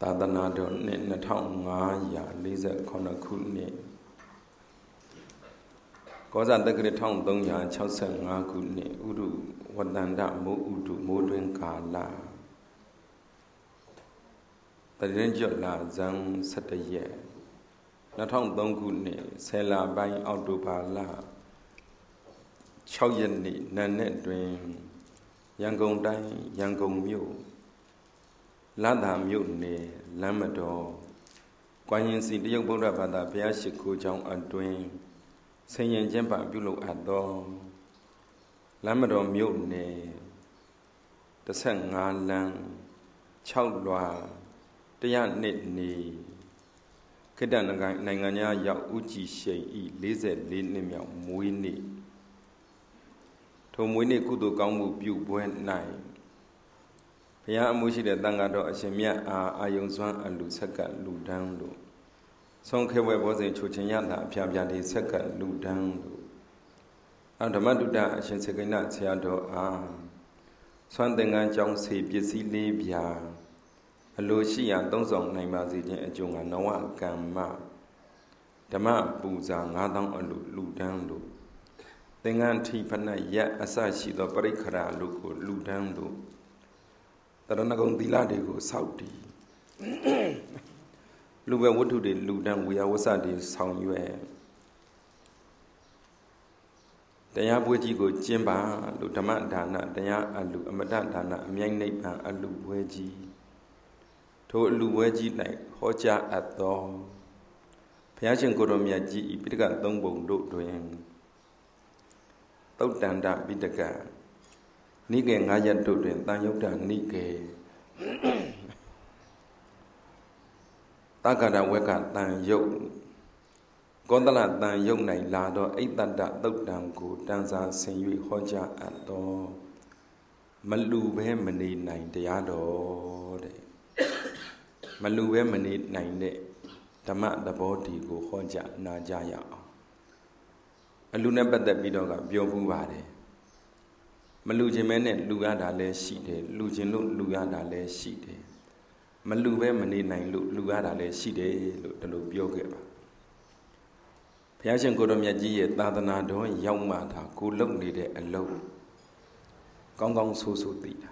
သာသနာတော်နှစ်2549ခုနှစ်ကောဇာတက္ကရာ1365ခုနှစ်ဥရုဝတ္တန္တမိုးဥတုမိုးတွင်ကာလတရင်ကျော်လာဇန်17ရက်2003ခုနှစ်ဆယ်လပိုင်းအောက်တိုဘာလ6ရက်နေ့နံနက်တွင်ရန်ကုန်တိုင်းရန်ကုန်မြို့လသာမြို့နယ်လမ်းမတော်ကွမ်ရင်စီတရုတ်ဗုဒ္ဓဘာသာဘုရားရှိခိုးကျောင်းအတွင်းဆင်ရင်ကျင်းပပြုလုပ်အပ်သောလမ်းမတော်မြို့နယ်15လမ်း6လွာ102နေခေတ္တနိုင်ငံရောက်ဦးကြည်ရှိန်ဤ44နှစ်မြောက်မွေးနေ့ထိုမွေးနေ့ကုသိုလ်ကောင်းမှုပြုပွဲ၌ဘုရားအမှုရှိတဲ့တန်ဃာတော်အရှင်မြတ်အားအာယုံစွမ်းအလူဆက်ကလူတန်းလို့ဆုံးခဲဝဲဘောဇင်ချိုချင်ရတာအဖျားဖျားလေးဆက်ကလူတန်းလို့ဓမ္မတုဒ္ဒအရှင်စေကိဏဆရာတော်အားစွမ်းသင်္ကန်းကျောင်းစေပစ္စည်းလေးပြာအလိုရှိရာသုံးဆောင်နိုင်ပါစေခြင်းအကျိုးကနဝကမ္မဓမ္မပူဇာ9000အလူလူတန်းလို့သင်္ကန်းထိဖဏရက်အစရှိသောပရိက္ခရာလူကိုလူတန်းလို့တရဏဂုံသီလတွေကိုစောက်တည်လူပဲဝတ္ထုတွေလူတန်းဝေယဝဆတွေဆောင်ရွယ်တရားပွဲကြီးကိုကျင်းပါလို့ဓမ္မဒါနတရားအလူအမတဒါနအမြိုက်နိဗ္ဗာန်အလူပွဲကြီးထိုအလူပွဲကြီး၌ဟောကြားအပ်သောဘုရားရှင်ကိုယ်တော်မြတ်ကြီးဤပိဋကသုံးပုံတို့တွင်သုတ်တန္တပိဋကနိကေ9ရက်တို့တွင်တန်ယုတ်တနိကေတက္ကရာဝက်ကတန်ယုတ်ကောသလတန်ယုတ်၌လာသောအိတ္တတသုတ်တံကိုတန်စာဆင်၍ဟောကြားအပ်သောမလူပဲမနေနိုင်တရားတော်တဲ့မလူပဲမနေနိုင်တဲ့ဓမ္မသဘောတည်ကိုဟောကြားနာကြရအောင်အလူနဲ့ပတ်သက်ပြီးတော့ကပြောပူးပါတယ်မလူခြင်းမဲနဲ့လူရတာလည်းရှိတယ်လူခြင်းလို့လူရတာလည်းရှိတယ်မလူပဲမနေနိုင်လို့လူရတာလည်းရှိတယ်လို့ဒီလိုပြောခဲ့ပါဘုရားရှင်ကိုယ်တော်မြတ်ကြီးရဲ့သာသနာတော်ရောက်မှသာကိုလုံနေတဲ့အလုပ်ကောင်းကောင်းဆိုးဆိုးသိတာ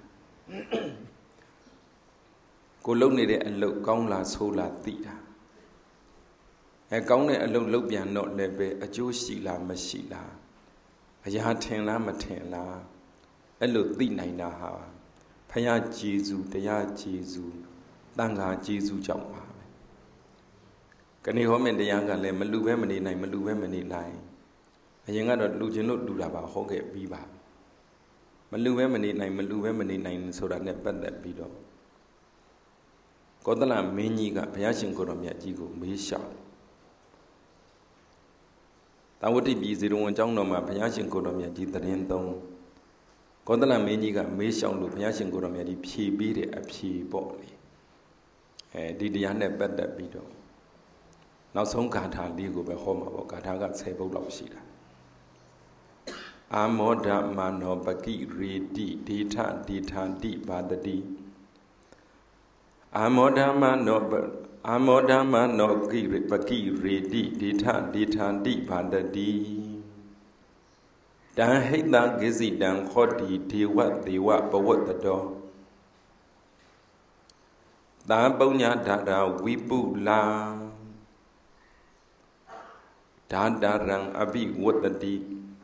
ကိုလုံနေတဲ့အလုပ်ကောင်းလားဆိုးလားသိတာကောင်းတဲ့အလုပ်လုပ်ပြန်တော့လည်းပဲအကျိုးရှိလားမရှိလားအရာထင်လားမထင်လားအဲ့လိုသိနိုင်တာဟာဘုရားကျေးဇူးတရားကျေးဇူးတန်ခါကျေးဇူးကြောင့်ပါပဲကနေဟောမယ့်တရားကလည်းမလူပဲမနေနိုင်မလူပဲမနေနိုင်အရင်ကတော့လူချင်းလို့လူတာပါဟောခဲ့ပြီးပါမလူပဲမနေနိုင်မလူပဲမနေနိုင်ဆိုတာနဲ့ပတ်သက်ပြီးတော့ကောသလမင်းကြီးကဘုရားရှင်ကိုယ်တော်မြတ်ကြီးကိုမေးလျှောက်တာဝတိပြည်ဇေရဝံကျောင်းတော်မှာဘုရားရှင်ကိုယ်တော်မြတ်ကြီးတရင်သုံးကောသလမင်းကြီးကမေးလျှောက်လို့ဘုရားရှင်ကိုယ်တော်မြတ်ကြီးဖြေပေးတဲ့အဖြေပေါ့လေဒီတရားနဲ့ပတ်သက်ပြီးတော့နောက်ဆုံးဂါထာလေးကိုပဲဟောမှာပေါ့ဂါထာက10ပုဒ်လောက်ရှိတာအာမောဒမနောပကိရေတိဒေထဒေထာတိဘာတတိအာမောဒမနောကိပကိရေတိဒေထဒေထာတိဘာတတိတံဟိတကိစိတံခောတိဒေဝဒေဝပဝတ္တောသာပုညဓာတာဝိပုလာဓာတာရံအပိဝတ္တိ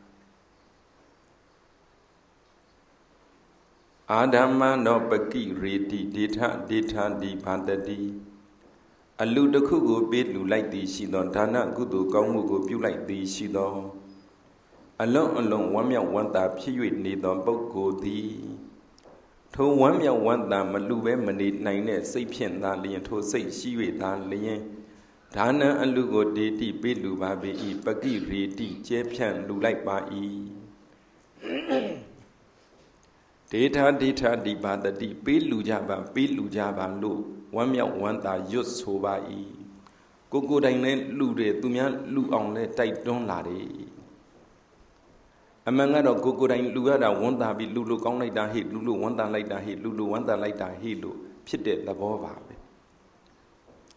အာဓမ္မနောပကိရေတိဒေထဒေထာတိဘာတတိအလူတစ်ခုကိုပေးလူလိုက်သည်ရှိသောဒါနကုသိုလ်ကောင်းမှုကိုပြုလိုက်သည်ရှိသောအလုံးအလုံးဝမ်းမြောက်ဝမ်းသာဖြစ်၍နေသောပုဂ္ဂိုလ်သည်ထိုဝမ်းမြောက်ဝမ်းသာမလူပဲမနေနိုင်တဲ့စိတ်ဖြင့်သာလျင်ထိုစိတ်ရှိ၍သာလျင်ဒါနအလူကိုဒေတိပေးလူပါပေ၏ပကိရေတိကျဲဖြန့်လူလိုက်ပါ၏ဒေထာဒေထာဒီပါတတိပေးလူကြပါပေးလူကြပါလို့ဝမ်းမြောက်ဝမ်းသာရွတ်ဆိုပါ၏ကိုယ်တိုင်လည်းလူတွေသူများလူအောင်လဲတိုက်တွန်းလာတယ်အမှန်ကတော့ကိုယ်တိုင်လူရတာဝန်တာပြီးလူကောင်းလိုက်တာဟိလူဝန်တာလိုက်တာဟိလူဝန်တာလိုက်တာဟိလို့ဖြစ်တဲ့သဘောပါပဲ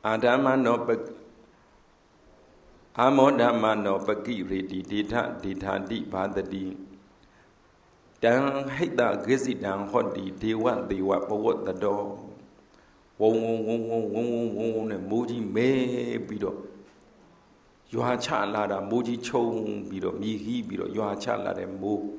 အာမောဓမ္မနောပကိရေတိဒေထဒေထာတိဘာတတိတံဟိတဂိစိတံဟောတိဒေဝဒေဝဘဝတတောဝုံနဲ့မိုးကြီးမဲပြီးတော့ရွာချလာတာမိုးကြီးချုံပြီးတော့မြည်ဟီးပြီးတော့ရွာချလာတဲ့မိုး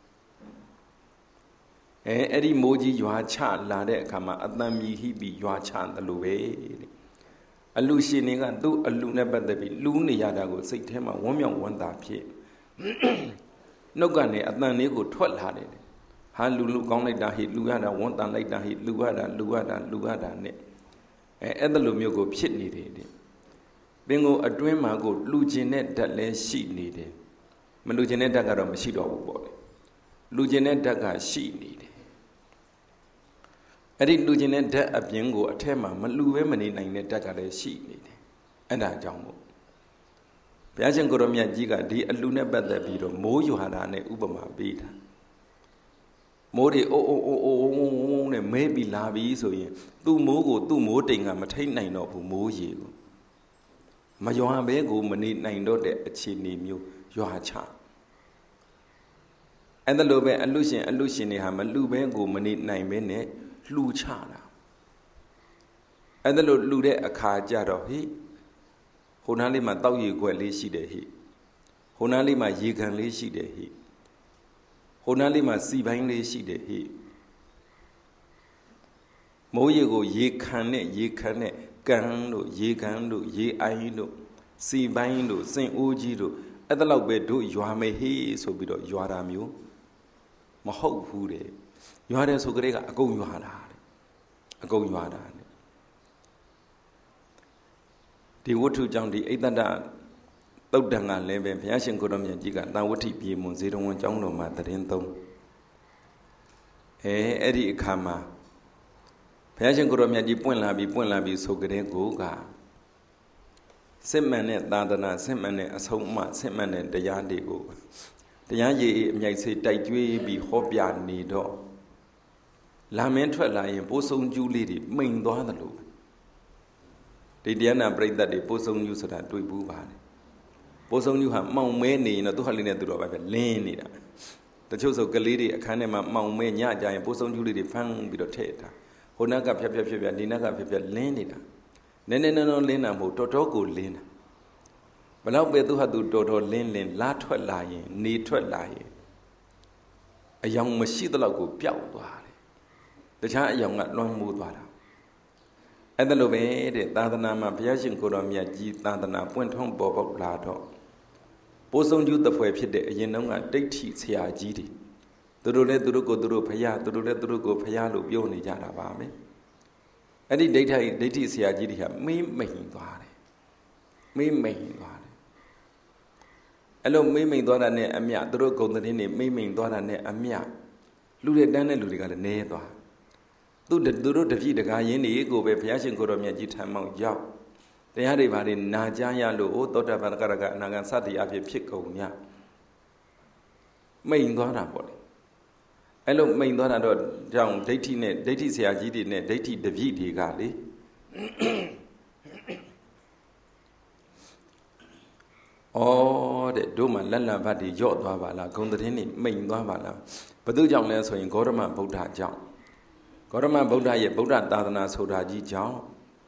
အဲ့ဒီမိုးကြီးရွာချလာတဲ့အခါမှာအတန်မြည်ဟီးပြီးရွာချတယ်လို့ပဲတဲ့အလူရှင်တွေကသူ့အလူနဲ့ပတ်သက်ပြီးလူးနေရတာကိုစိတ်ထဲမှာဝမ်းမြောက်ဝမ်းသာဖြစ်နှုတ်ကနေအတန်လေးကိုထွက်လာတယ်ဟာလူကောင်းလိုက်တာဟိလူရတာဝမ်းတန်လိုက်တာဟိလူရတာနဲ့အဲ့ဒါလိုမျိုးကိုဖြစ်နေတယ်တဲ့ပင်ကိုအတွင်းမှာကိုလူကျင်တဲ့ဓာတ်လည်းရှိနေတယ်မလူကျင်တဲ့ဓာတ်ကတော့မရှိတော့ဘူးပေါ့လေလူကျင်တဲ့ဓာတ်ကရှိနေတယ်အဲ့ဒီလူကျင်တဲ့ဓာတ်အပြင်ကိုအထက်မှာမလူပဲမနေနိုင်တဲ့ဓာတ်ကလည်းရှိနေတယ်အဲ့ဒါကြောင့်မို့ဘုရားရှင်ကိုရောမြတ်ကြီးကဒီအလူနဲ့ပတ်သက်ပြီးတော့မိုးရွာတာနဲ့ဥပမာပေးတာမိုးတွေအိုးနဲ့မဲပြီးလာပြီးဆိုရင်သူ့မိုးကိုသူ့မိုးတိမ်ကမထိတ်နိုင်တော့ဘူးမိုးရေကိုမရွာဘဲကိုမနေနိုင်တော့တဲ့အခြေအနေမျိုးရွာချအဲ့ဒါလိုပဲအလူရှင်တွေဟာမလူဘဲကိုမနေနိုင်ဘဲနဲ့လှူချတာအဲ့ဒါလိုလှူတဲ့အခါကြတော့ဟိဟိုနားလေးမှာတောက်ရည်ခွက်လေးရှိတယ်ဟိဟိုနားလေးမှာရေကန်လေးရှိတယ်ဟိဟိုနားလေးမှာစီပိုင်းလေးရှိတယ်ဟိမိုးရေကိုရေခံနဲ့ကန်တို့ရေကန်တို့ရေအိုင်းတို့စီပိုင်းတို့စင်အိုးကြီးတို့အဲ့ဒါလောက်ပဲတို့ရွာမယ်ဟေးဆိုပြီးတော့ရွာတာမျိုးမဟုတ်ဘူးတဲ့ရွာတယ်ဆိုကြတဲ့ကအကုန်ရွာတာတဲ့အကုန်ရွာတာတဲ့ဒီဝတ္ထုကြောင့်ဒီအိတ္တသုတ်တံကလည်းပဲဘုရားရှင်ကိုရောမြတ်ကြီးကတာဝတိပြေမွန်ဇေတဝန်ကျောင်းတော်မှာတရင်သုံးအဲ့ဒီအခါမှာဘုရားရှင်ကိုရောမြတ်ကြီးပွင့်လာပြီးဆိုကြတဲ့ကိုကစစ်မှန်တဲ့သာသနာစစ်မှန်တဲ့အဆုံးအမစစ်မှန်တဲ့တရားတွေကိုတရားရည်အမြိုက်စေးတိုက်ကြွေးပြီးဟောပြနေတော့လာမင်းထွက်လာရင်ပိုးဆုံးကျူးလေးတွေမိန်သွားတယ်လို့ဒီတရားနာပရိသတ်တွေပိုးဆုံးကျူးဆိုတာတွေ့ဘူးပါတယ်ပိုးဆုံးကျူးဟာမှောင်မဲနေရင်တော့သူ့ဟာလေးနဲ့သူတော့ပဲလင်းနေတာတချို့ဆိုကလေးတွေအခန်းထဲမှာမှောင်မဲညကြရင်ပိုးဆုံးကျူးလေးတွေဖမ်းပြီးတော့ထည့်တာဟိုနက်ကဖြတ်ဒီနက်ကဖြတ်လင်းနေတာနည်းလင်းတာမဟုတ်တော်ကိုလင်းတာဘလောက်ပဲသူဟာသူတော်လင်းလာထွက်လာရင်နေထွက်လာရင်အယောင်မရှိသလောက်ကိုပျောက်သွားတယ်တခြားအယောင်ကလွှမ်းမိုးသွားတာအဲ့ဒါလိုပဲတဲ့သာသနာမှာဘုရားရှင်ကိုယ်တော်မြတ်ကြီးသာသနာပွင့်ထွန်းပေါ်ပေါက်လာတော့ပိုးဆုံးကျူးတပွဲဖြစ်တဲ့အရင်တုန်းကဒိဋ္ဌိဆရာကြီးတွေသူတို့လည်းသူတို့ကိုသူတို့ဖယားသူတို့လည်းသူတို့ကိုဖယားလို့ပြောနေကြတာပါပဲအဲ့ဒီဒိဋ္ဌိဆရာကြီးတွေဟာမိမ့်သွားတယ်အဲ့လိုမိမ့်သွားတာနဲ့အမြသူတို့ဂုဏ်သတင်းတွေမိမ့်သွားတာနဲ့အမြလူတွေတန်းတဲ့လူတွေကလည်းနဲသွားသူတို့တပြည့်တကားရင်းတွေကိုပဲဘုရားရှင်ကိုယ်တော်မြတ်ကြီးထံမှောက်ရောက်တရားတွေဘာတွေနာကြားရလို့သောတာပန်ကရကအနာဂံစသည်အဖြစ်ဖြစ်ကုန်ညမိန်သွားတာပေါ့လေအဲ့လိုမိန်သွားတာတော့ကြောင့်ဒိဋ္ဌိဆရာကြီးတွေနဲ့ဒိဋ္ဌိတပြည့်တွေကလေတဲ့တို့မှလက်လံဘတ်တွေယော့သွားပါလားဂုံသတင်းတွေမိန်သွားပါလားဘယ်သူကြောင့်လဲဆိုရင်ဂေါတမဗုဒ္ဓကြောင့်ဂေါတမဗုဒ္ဓရဲ့ဗုဒ္ဓသာသနာဆိုတာကြီးကြောင့်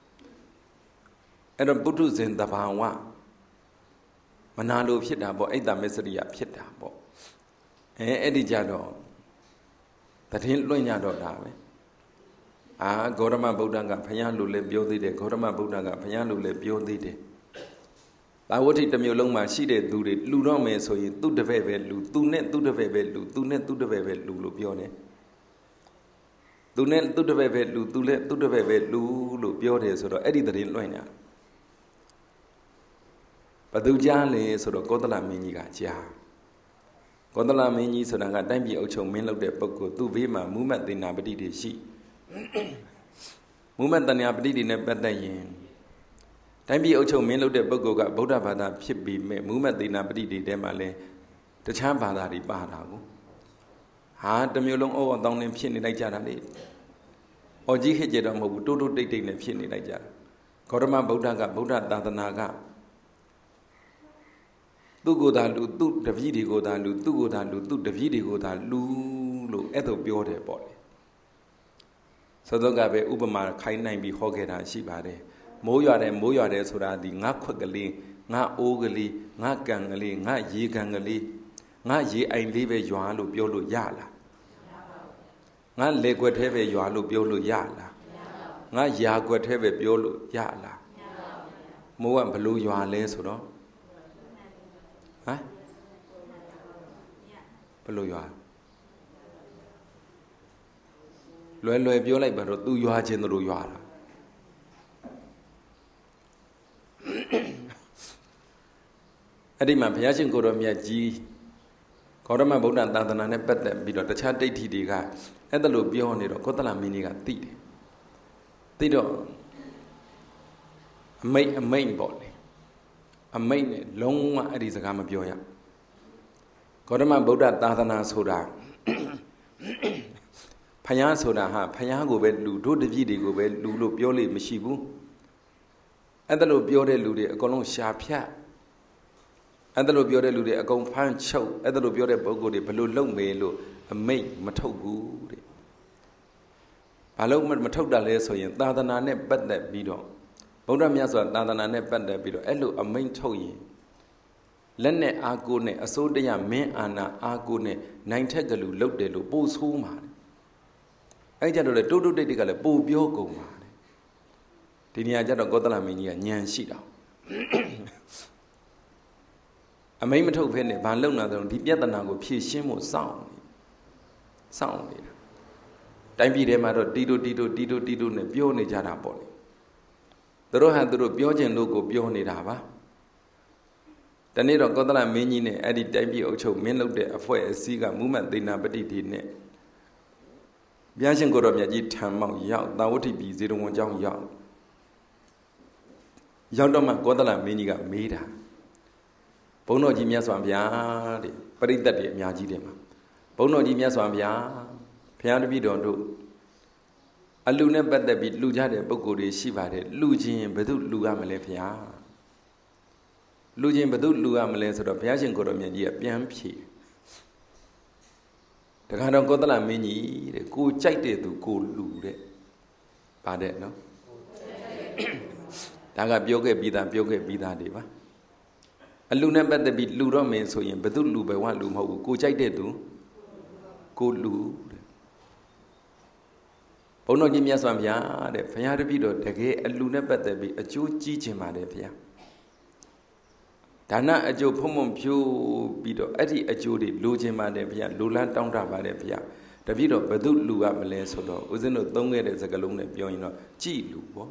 အဲ့တော့ပုထုဇဉ်တဘာဝမနာလိုဖြစ်တာပေါ့အိတ်တမစ္စရိယဖြစ်တာပေါ့အဲ့ဒီကြတော့တည်လွှင့်ကြတော့တာပဲဂေါတမဗုဒ္ဓကဘုရားလိုလည်းပြောသေးတယ်ဂေါတမဗုဒ္ဓကဘုရားလိုလည်းပြောသေးတယ်သာဝတိတစ်မျိုးလုံးမှာရှိတဲ့သူတွေလူတော့မယ်ဆိုရင်သူ့တပည့်ပဲလူသူနဲ့သူ့တပည့်ပဲလူသူနဲ့သူ့တပည့်ပဲလူလို့ပြောတယ်သူနဲ့သူ့တပည့်ပဲလူသူလည်းသူ့တပည့်ပဲလူလို့ပြောတယ်ဆိုတော့အဲ့ဒီတည်လွှင့်ကြဘသူကြားလဲဆိုတော့ကောသလမင်းကြီးကကြားကောသလမင်းကြီးဆိုတာကတိုင်းပြည်အုပ်ချုပ်မင်းလုပ်တဲ့ပုဂ္ဂိုလ်သူ့ဘေးမှာမူမတ်သေနာပတိတွေရှိမူမတ်တဏှာပတိတွေနဲ့ပတ်သက်ရင်တိုင်းပြည်အုပ်ချုပ်မင်းလုပ်တဲ့ပုဂ္ဂိုလ်ကဗုဒ္ဓဘာသာဖြစ်ပြီးမဲ့မူမတ်သေနာပတိတွေထဲမှာလဲတခြားဘာသာတွေပါတာကိုတမျိုးလုံးအော်တောင်းနေဖြစ်နေလိုက်ကြတာလေအော်ကြီးဟစ်ကြတော့မဟုတ်ဘူးတိုးတိတ်နဲ့ဖြစ်နေလိုက်ကြတာဂေါတမဗုဒ္ဓကဗုဒ္ဓသာသနာကသူကိုယ်သာလူသူတပည့်တွေကိုသာလူသူကိုယ်သာလူသူတပည့်တွေကိုသာလူလို့အဲ့ဒါပြောတယ်ပေါ့လေသောသောကပဲဥပမာခိုင်းနိုင်ပြီးဟောခဲ့တာရှိပါတယ်မိုးရွာတယ်ဆိုတာဒီငါခွက်ကလေးငါအိုးကလေးငါကန်ကလေးငါရေကန်ကလေးငါရေအိုင်လေးပဲရွာလို့ပြောလို့ရလားငါလေကွက်သေးပဲရွာလို့ပြောလို့ရလားငါရာကွက်သေးပဲပြောလို့ရလားမိုးကဘလို့ရွာလဲဆိုတော့ဟမ်ဘလို့ရွာလွယ်ပြောလိုက်ပါတော့သူရွာခြင်းတို့ရွာတာအဲ့ဒီမှာဘုရားရှင်ကိုတော်မြတ်ကြီးဂေါတမဗုဒ္ဓသာသနာနဲ့ပတ်သက်ပြီးတော့တခြားဒိဋ္ဌိတွေကအဲ့ဒါလိုပြောနေတော့ကောသလမင်းကြီးကသိတယ်သိတော့အမိတ်ပေါ့လေအမိတ်နဲ့လုံးဝအဲ့ဒီစကားမပြောရဂေါတမဗုဒ္ဓသာသနာဆိုတာဖယားဆိုတာဟာဖယားကိုပဲလူတို့တပည့်တွေကိုပဲလူလို့ပြောလို့မရှိဘူးအဲ့ဒါလိုပြောတဲ့လူတွေအကုန်လုံးရှာဖြတ်အဲ့ဒါလိုပြောတဲ့လူတွေအကုန်ဖမ်းချုပ်အဲ့ဒါလိုပြောတဲ့ပုဂ္ဂိုလ်တွေဘယ်လိုလုပ်မေလို့အမိတ်မထုတ်ဘူးတဲ့ဘာလို့မထုတ်တာလဲဆိုရင်သာသနာနဲ့ပတ်သက်ပြီးတော့ဗုဒ္ဓမြတ်စွာသာသနာနဲ့ပတ်သက်ပြီးတော့အဲ့လိုအမိတ်ထုတ်ရင်လက်နဲ့အာကိုနဲ့အစိုးတရားမင်းအာနာအာကိုနဲ့နိုင်ထက်ကလူလုတ်တယ်လို့ပို့ဆိုးမှာအဲ့ကြတော့လေတိုးတိုးတိတ်တိတ်ကလည်းပို့ပြောကုန်ပါတယ်ဒီနေရာကျတော့ကောသလမင်းကြီးကညံရှိတာအမိတ်မထုတ်ဖဲနဲ့ဘာလုံလာတော့ဒီပြဿနာကိုဖြေရှင်းဖို့စောင့်နေတာတိုင်းပြည်ထဲမှာတော့တီတိုနဲ့ပြောနေကြတာပေါ့လေသူတို့ဟာသူတို့ပြောခြင်းလို့ကိုပြောနေတာပါတနေ့တော့ကောသလမင်းကြီးနဲ့အဲ့ဒီတိုင်းပြည်အုပ်ချုပ်မင်းလုပ်တဲ့အဖွဲ့အစည်းကမူမတ်သေနာပတိတိနဲ့ဘုရားရှင်ကိုတော်မြတ်ကြီးထံမောက်ရောက်သာဝတိပြည်ဇေတဝန်ကျောင်းရောက်တော့မှကောသလမင်းကြီးကမေးတာဘုန်းတော်ကြီးမြတ်စွာဘုရားတဲ့ပရိသတ်တွေအများကြီးတယ်မှာဘုန်းတော်ကြီးမြတ်စွာဘုရားဘုရားတပည့်တော်တို့အလူနဲ့ပတ်သက်ပြီးလူကြတဲ့ပုဂ္ဂိုလ်တွေရှိပါတယ်လူချင်းဘယ်သူလူရမလဲဘုရားလူချင်းဘယ်သူလူရမလဲဆိုတော့ဘုရားရှင်ကိုတော်မြတ်ကြီးကပြန်ဖြေတခါတော့ကောသလမင်းကြီးတဲ့ကိုကြိုက်တဲ့သူကိုလူတဲ့ဗါတဲ့နော်ဒါကပြောခဲ့ပြီးသားတွေပါအလူနဲ့ပတ်သက်ပြီးလူတော့မင်းဆိုရင်ဘယ်သူလူပဲဝလူမဟုတ်ဘူးကိုကြိုက်တဲ့သူကိုလူတဲ့ဘုန်းတော်ကြီးမြတ်စွာဘုရားတဲ့ဘုရားတပည့်တော်တကယ်အလူနဲ့ပတ်သက်ပြီးအကျိုးကြီးခြင်းပါတယ်ဘုရားဒါနအကျိုးဖုံဖုံဖြိုးပြီးတော့အဲ့ဒီအကျိုးတွေလိုချင်ပါတယ်ဘုရားလိုလားတောင်းတပါတယ်ဘုရားတပည့်တော်ဘယ်သူလူရမလဲဆိုတော့ဦးဇင်းတို့သုံးခဲ့တဲ့စကားလုံးနဲ့ပြောရင်တော့ကြည်လူပေါ့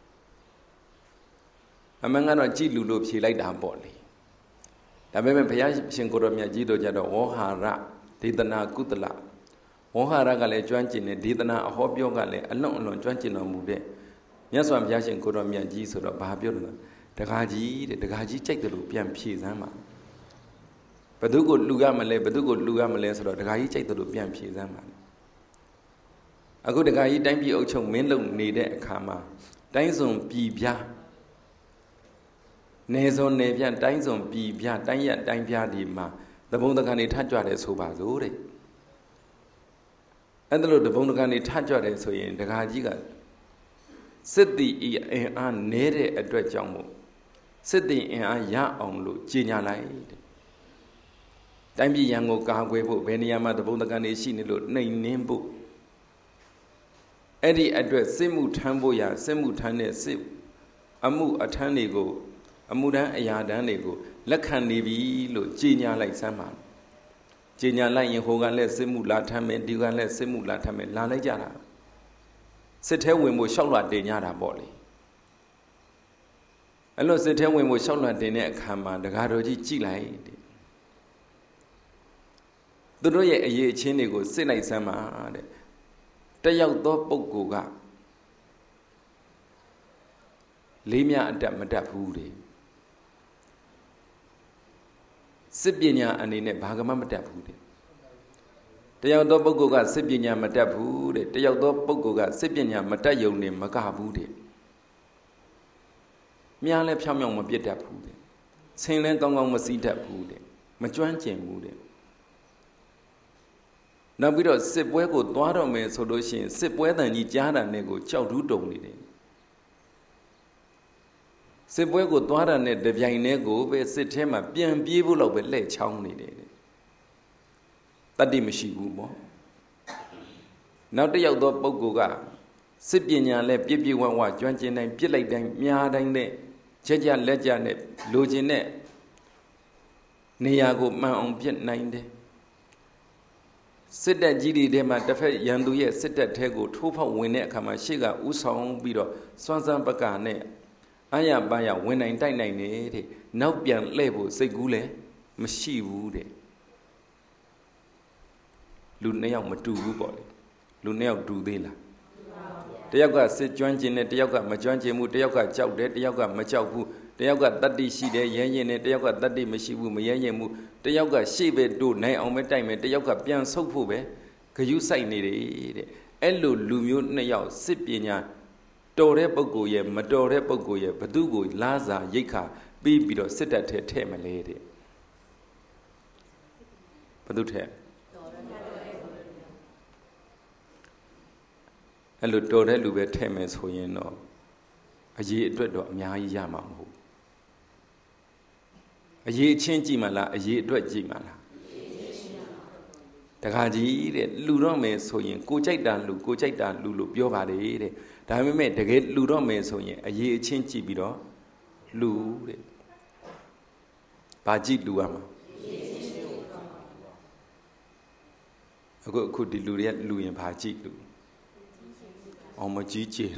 အမှန်ကတော့ကြည်လူလို့ဖြေလိုက်တာပေါ့လေဒါပေမဲ့ဘုရားရှင်ကိုတော်မြတ်ကြီးတို့ကြတော့ဝေါဟာရဒေသနာကုသလဝေါဟာရကလည်းကျွမ်းကျင်တယ်ဒေသနာအဟောပြောကလည်းအလွန်ကျွမ်းကျင်တော်မူတဲ့မြတ်စွာဘုရားရှင်ကိုတော်မြတ်ကြီးဆိုတော့ဘာပြောတယ်တကားကြီးကြိုက်တယ်လို့ပြန်ဖြေစမ်းပါဘယ်သူကိုလူရမလဲဆိုတော့တကားကြီးကြိုက်တယ်လို့ပြန်ဖြေစမ်းပါအခုတကားကြီးတိုင်းပြည်အုပ်ချုပ်မင်းလုံနေတဲ့အခါမှာတိုင်းစုံပြည်ပြားနေစုံနေပြတိုင်းစုံပြည်ပြတိုင်းရတိုင်းပြဒီမှာတပုံတကန်နေထကြွတယ်ဆိုပါစို့တဲ့အဲ့ဒါလို့တပုံတကန်နေထကြွတယ်ဆိုရင်တကားကြီးကစစ်တီအင်အားနေတဲ့အတွက်ကြောင့်မို့စစ်တီအင်အားရအောင်လို့ကြေညာလိုက်တဲ့တိုင်းပြည်ရန်ကိုကာကွယ်ဖို့ဘယ်နေရာမှာတပုံတကန်နေရှိနေလို့နှိမ်နှင်းဖို့အဲ့ဒီအတွက်စစ်မှုထမ်းဖို့ရစစ်မှုထမ်းတဲ့စစ်အမှုအထမ်းတွေကိုအမှုထမ်းအရာထမ်းတွေကိုလက်ခံနေပြီလို့ကြေညာလိုက်စမ်းပါကြေညာလိုက်ရင်ဟိုကလည်းစစ်မှုလာထမ်းမယ်ဒီကလည်းစစ်မှုလာထမ်းမယ်လာလိုက်ကြတာစစ်ထဲဝင်ဖို့ရှောက်လွှတ်တင်ကြတာပေါ့လေအဲ့လိုစစ်ထဲဝင်ဖို့ရှောက်လွှတ်တင်တဲ့အခါမှာတကားတော်ကြီးကြည်လိုက်တဲ့သူတို့ရဲ့အရေးအချင်းတွေကိုစစ်လိုက်စမ်းပါတဲ့တယောက်သောပုဂ္ဂိုလ်ကလေးမြအတတ်မတတ်ဘူးတဲ့စစ်ပညာအနေနဲ့ဘာကမှမတတ်ဘူးတဲ့တယောက်သောပုဂ္ဂိုလ်ကစစ်ပညာမတတ်ဘူးတဲ့တယောက်သောပုဂ္ဂိုလ်ကစစ်ပညာမတတ်ယုံနဲ့မကဘူးတဲ့မြားလည်းဖြောင်းဖြောင်းမပြစ်တတ်ဘူးတဲ့ဆင်းလည်းကောင်းကောင်းမစီးတတ်ဘူးတဲ့မကျွမ်းကျင်ဘူးတဲ့နောက်ပြီးတော့စစ်ပွဲကိုသွားတော့မယ်ဆိုလို့ရှိရင်စစ်ပွဲတန်ကြီးကြားတာနဲ့ကိုကြောက်တူးတုံနေတယ်စစ်ပွဲကိုသွားတာနဲ့တပြိုင်တည်းကိုပဲစစ်ထဲမှာပြန်ပြေးဖို့လောက်ပဲလှဲ့ချောင်းနေတယ်တတ္တိမရှိဘူးပေါ့နောက်တစ်ယောက်သောပုဂ္ဂိုလ်ကစစ်ပညာနဲ့ပြည့်ပြည့်ဝဝကျွမ်းကျင်တိုင်းပြစ်လိုက်တိုင်းမြားတိုင်းနဲ့ချက်ကြလက်ကြနဲ့လိုချင်တဲ့နေရာကိုမှန်အောင်ပြစ်နိုင်တယ်စစ်တပ်ကြီးတွေထဲမှာတစ်ဖက်ရန်သူရဲ့စစ်တပ်ထဲကိုထိုးဖောက်ဝင်တဲ့အခါမှာရှေ့ကဥဆောင်ပြီးတော့စွမ်းစမ်းပကနဲ့အာရပါရဝင်နိုင်တိုက်နိုင်နေတဲ့နောက်ပြန်လှည့်ဖို့စိတ်ကူးလည်းမရှိဘူးတဲ့လူနှစ်ယောက်မတူဘူးပေါ့လေလူနှစ်ယောက်တူသေးလားတယောက်ကစစ်ကျွမ်းကျင်တယ်တယောက်ကမကျွမ်းကျင်ဘူးတယောက်ကကြောက်တယ်တယောက်ကမကြောက်ဘူးတယောက်ကတတ္တိရှိတယ်ရဲရင်တယ်တယောက်ကတတ္တိမရှိဘူးမရဲရင်ဘူးတယောက်ကရှေ့ပဲတို့နိုင်အောင်ပဲတိုက်မယ်တယောက်ကပြန်ဆုပ်ဖို့ပဲဂယုစိုက်နေတယ်တဲ့အဲ့လိုလူမျိုးနှစ်ယောက်စစ်ပညာတော်တဲ့ပုဂ္ဂိုလ်ရဲ့မတော်တဲ့ပုဂ္ဂိုလ်ရဲ့ဘသူကိုလားစာရိတ်ခါပြီးပြီးတော့စစ်တပ်ထဲထည့်မလဲတဲ့ဘသူထည့်အဲ့လိုတော်တဲ့လူပဲထည့်မယ်ဆိုရင်တော့အရေးအတွက်တော့အများကြီးရမှာမဟုတ်အရေးချင်းကြည့်မှလားအရေးအတွက်ကြည့်မှလားတခါကြီးတဲ့လူတော့မယ်ဆိုရင်ကိုကြိုက်တာလူကိုကြိုက်တာလူလို့ပြောပါတယ်တဲ့ဒါပေမဲ့တကယ်လူတော့မယ်ဆိုရင်အရေးအချင်းကြည့်ပြီးတော့လူတဲ့ဘာကြည့်လူရမှာအခုဒီလူတွေကလူရင်ဘာကြည့်လူအောင်မကြီးကြည့်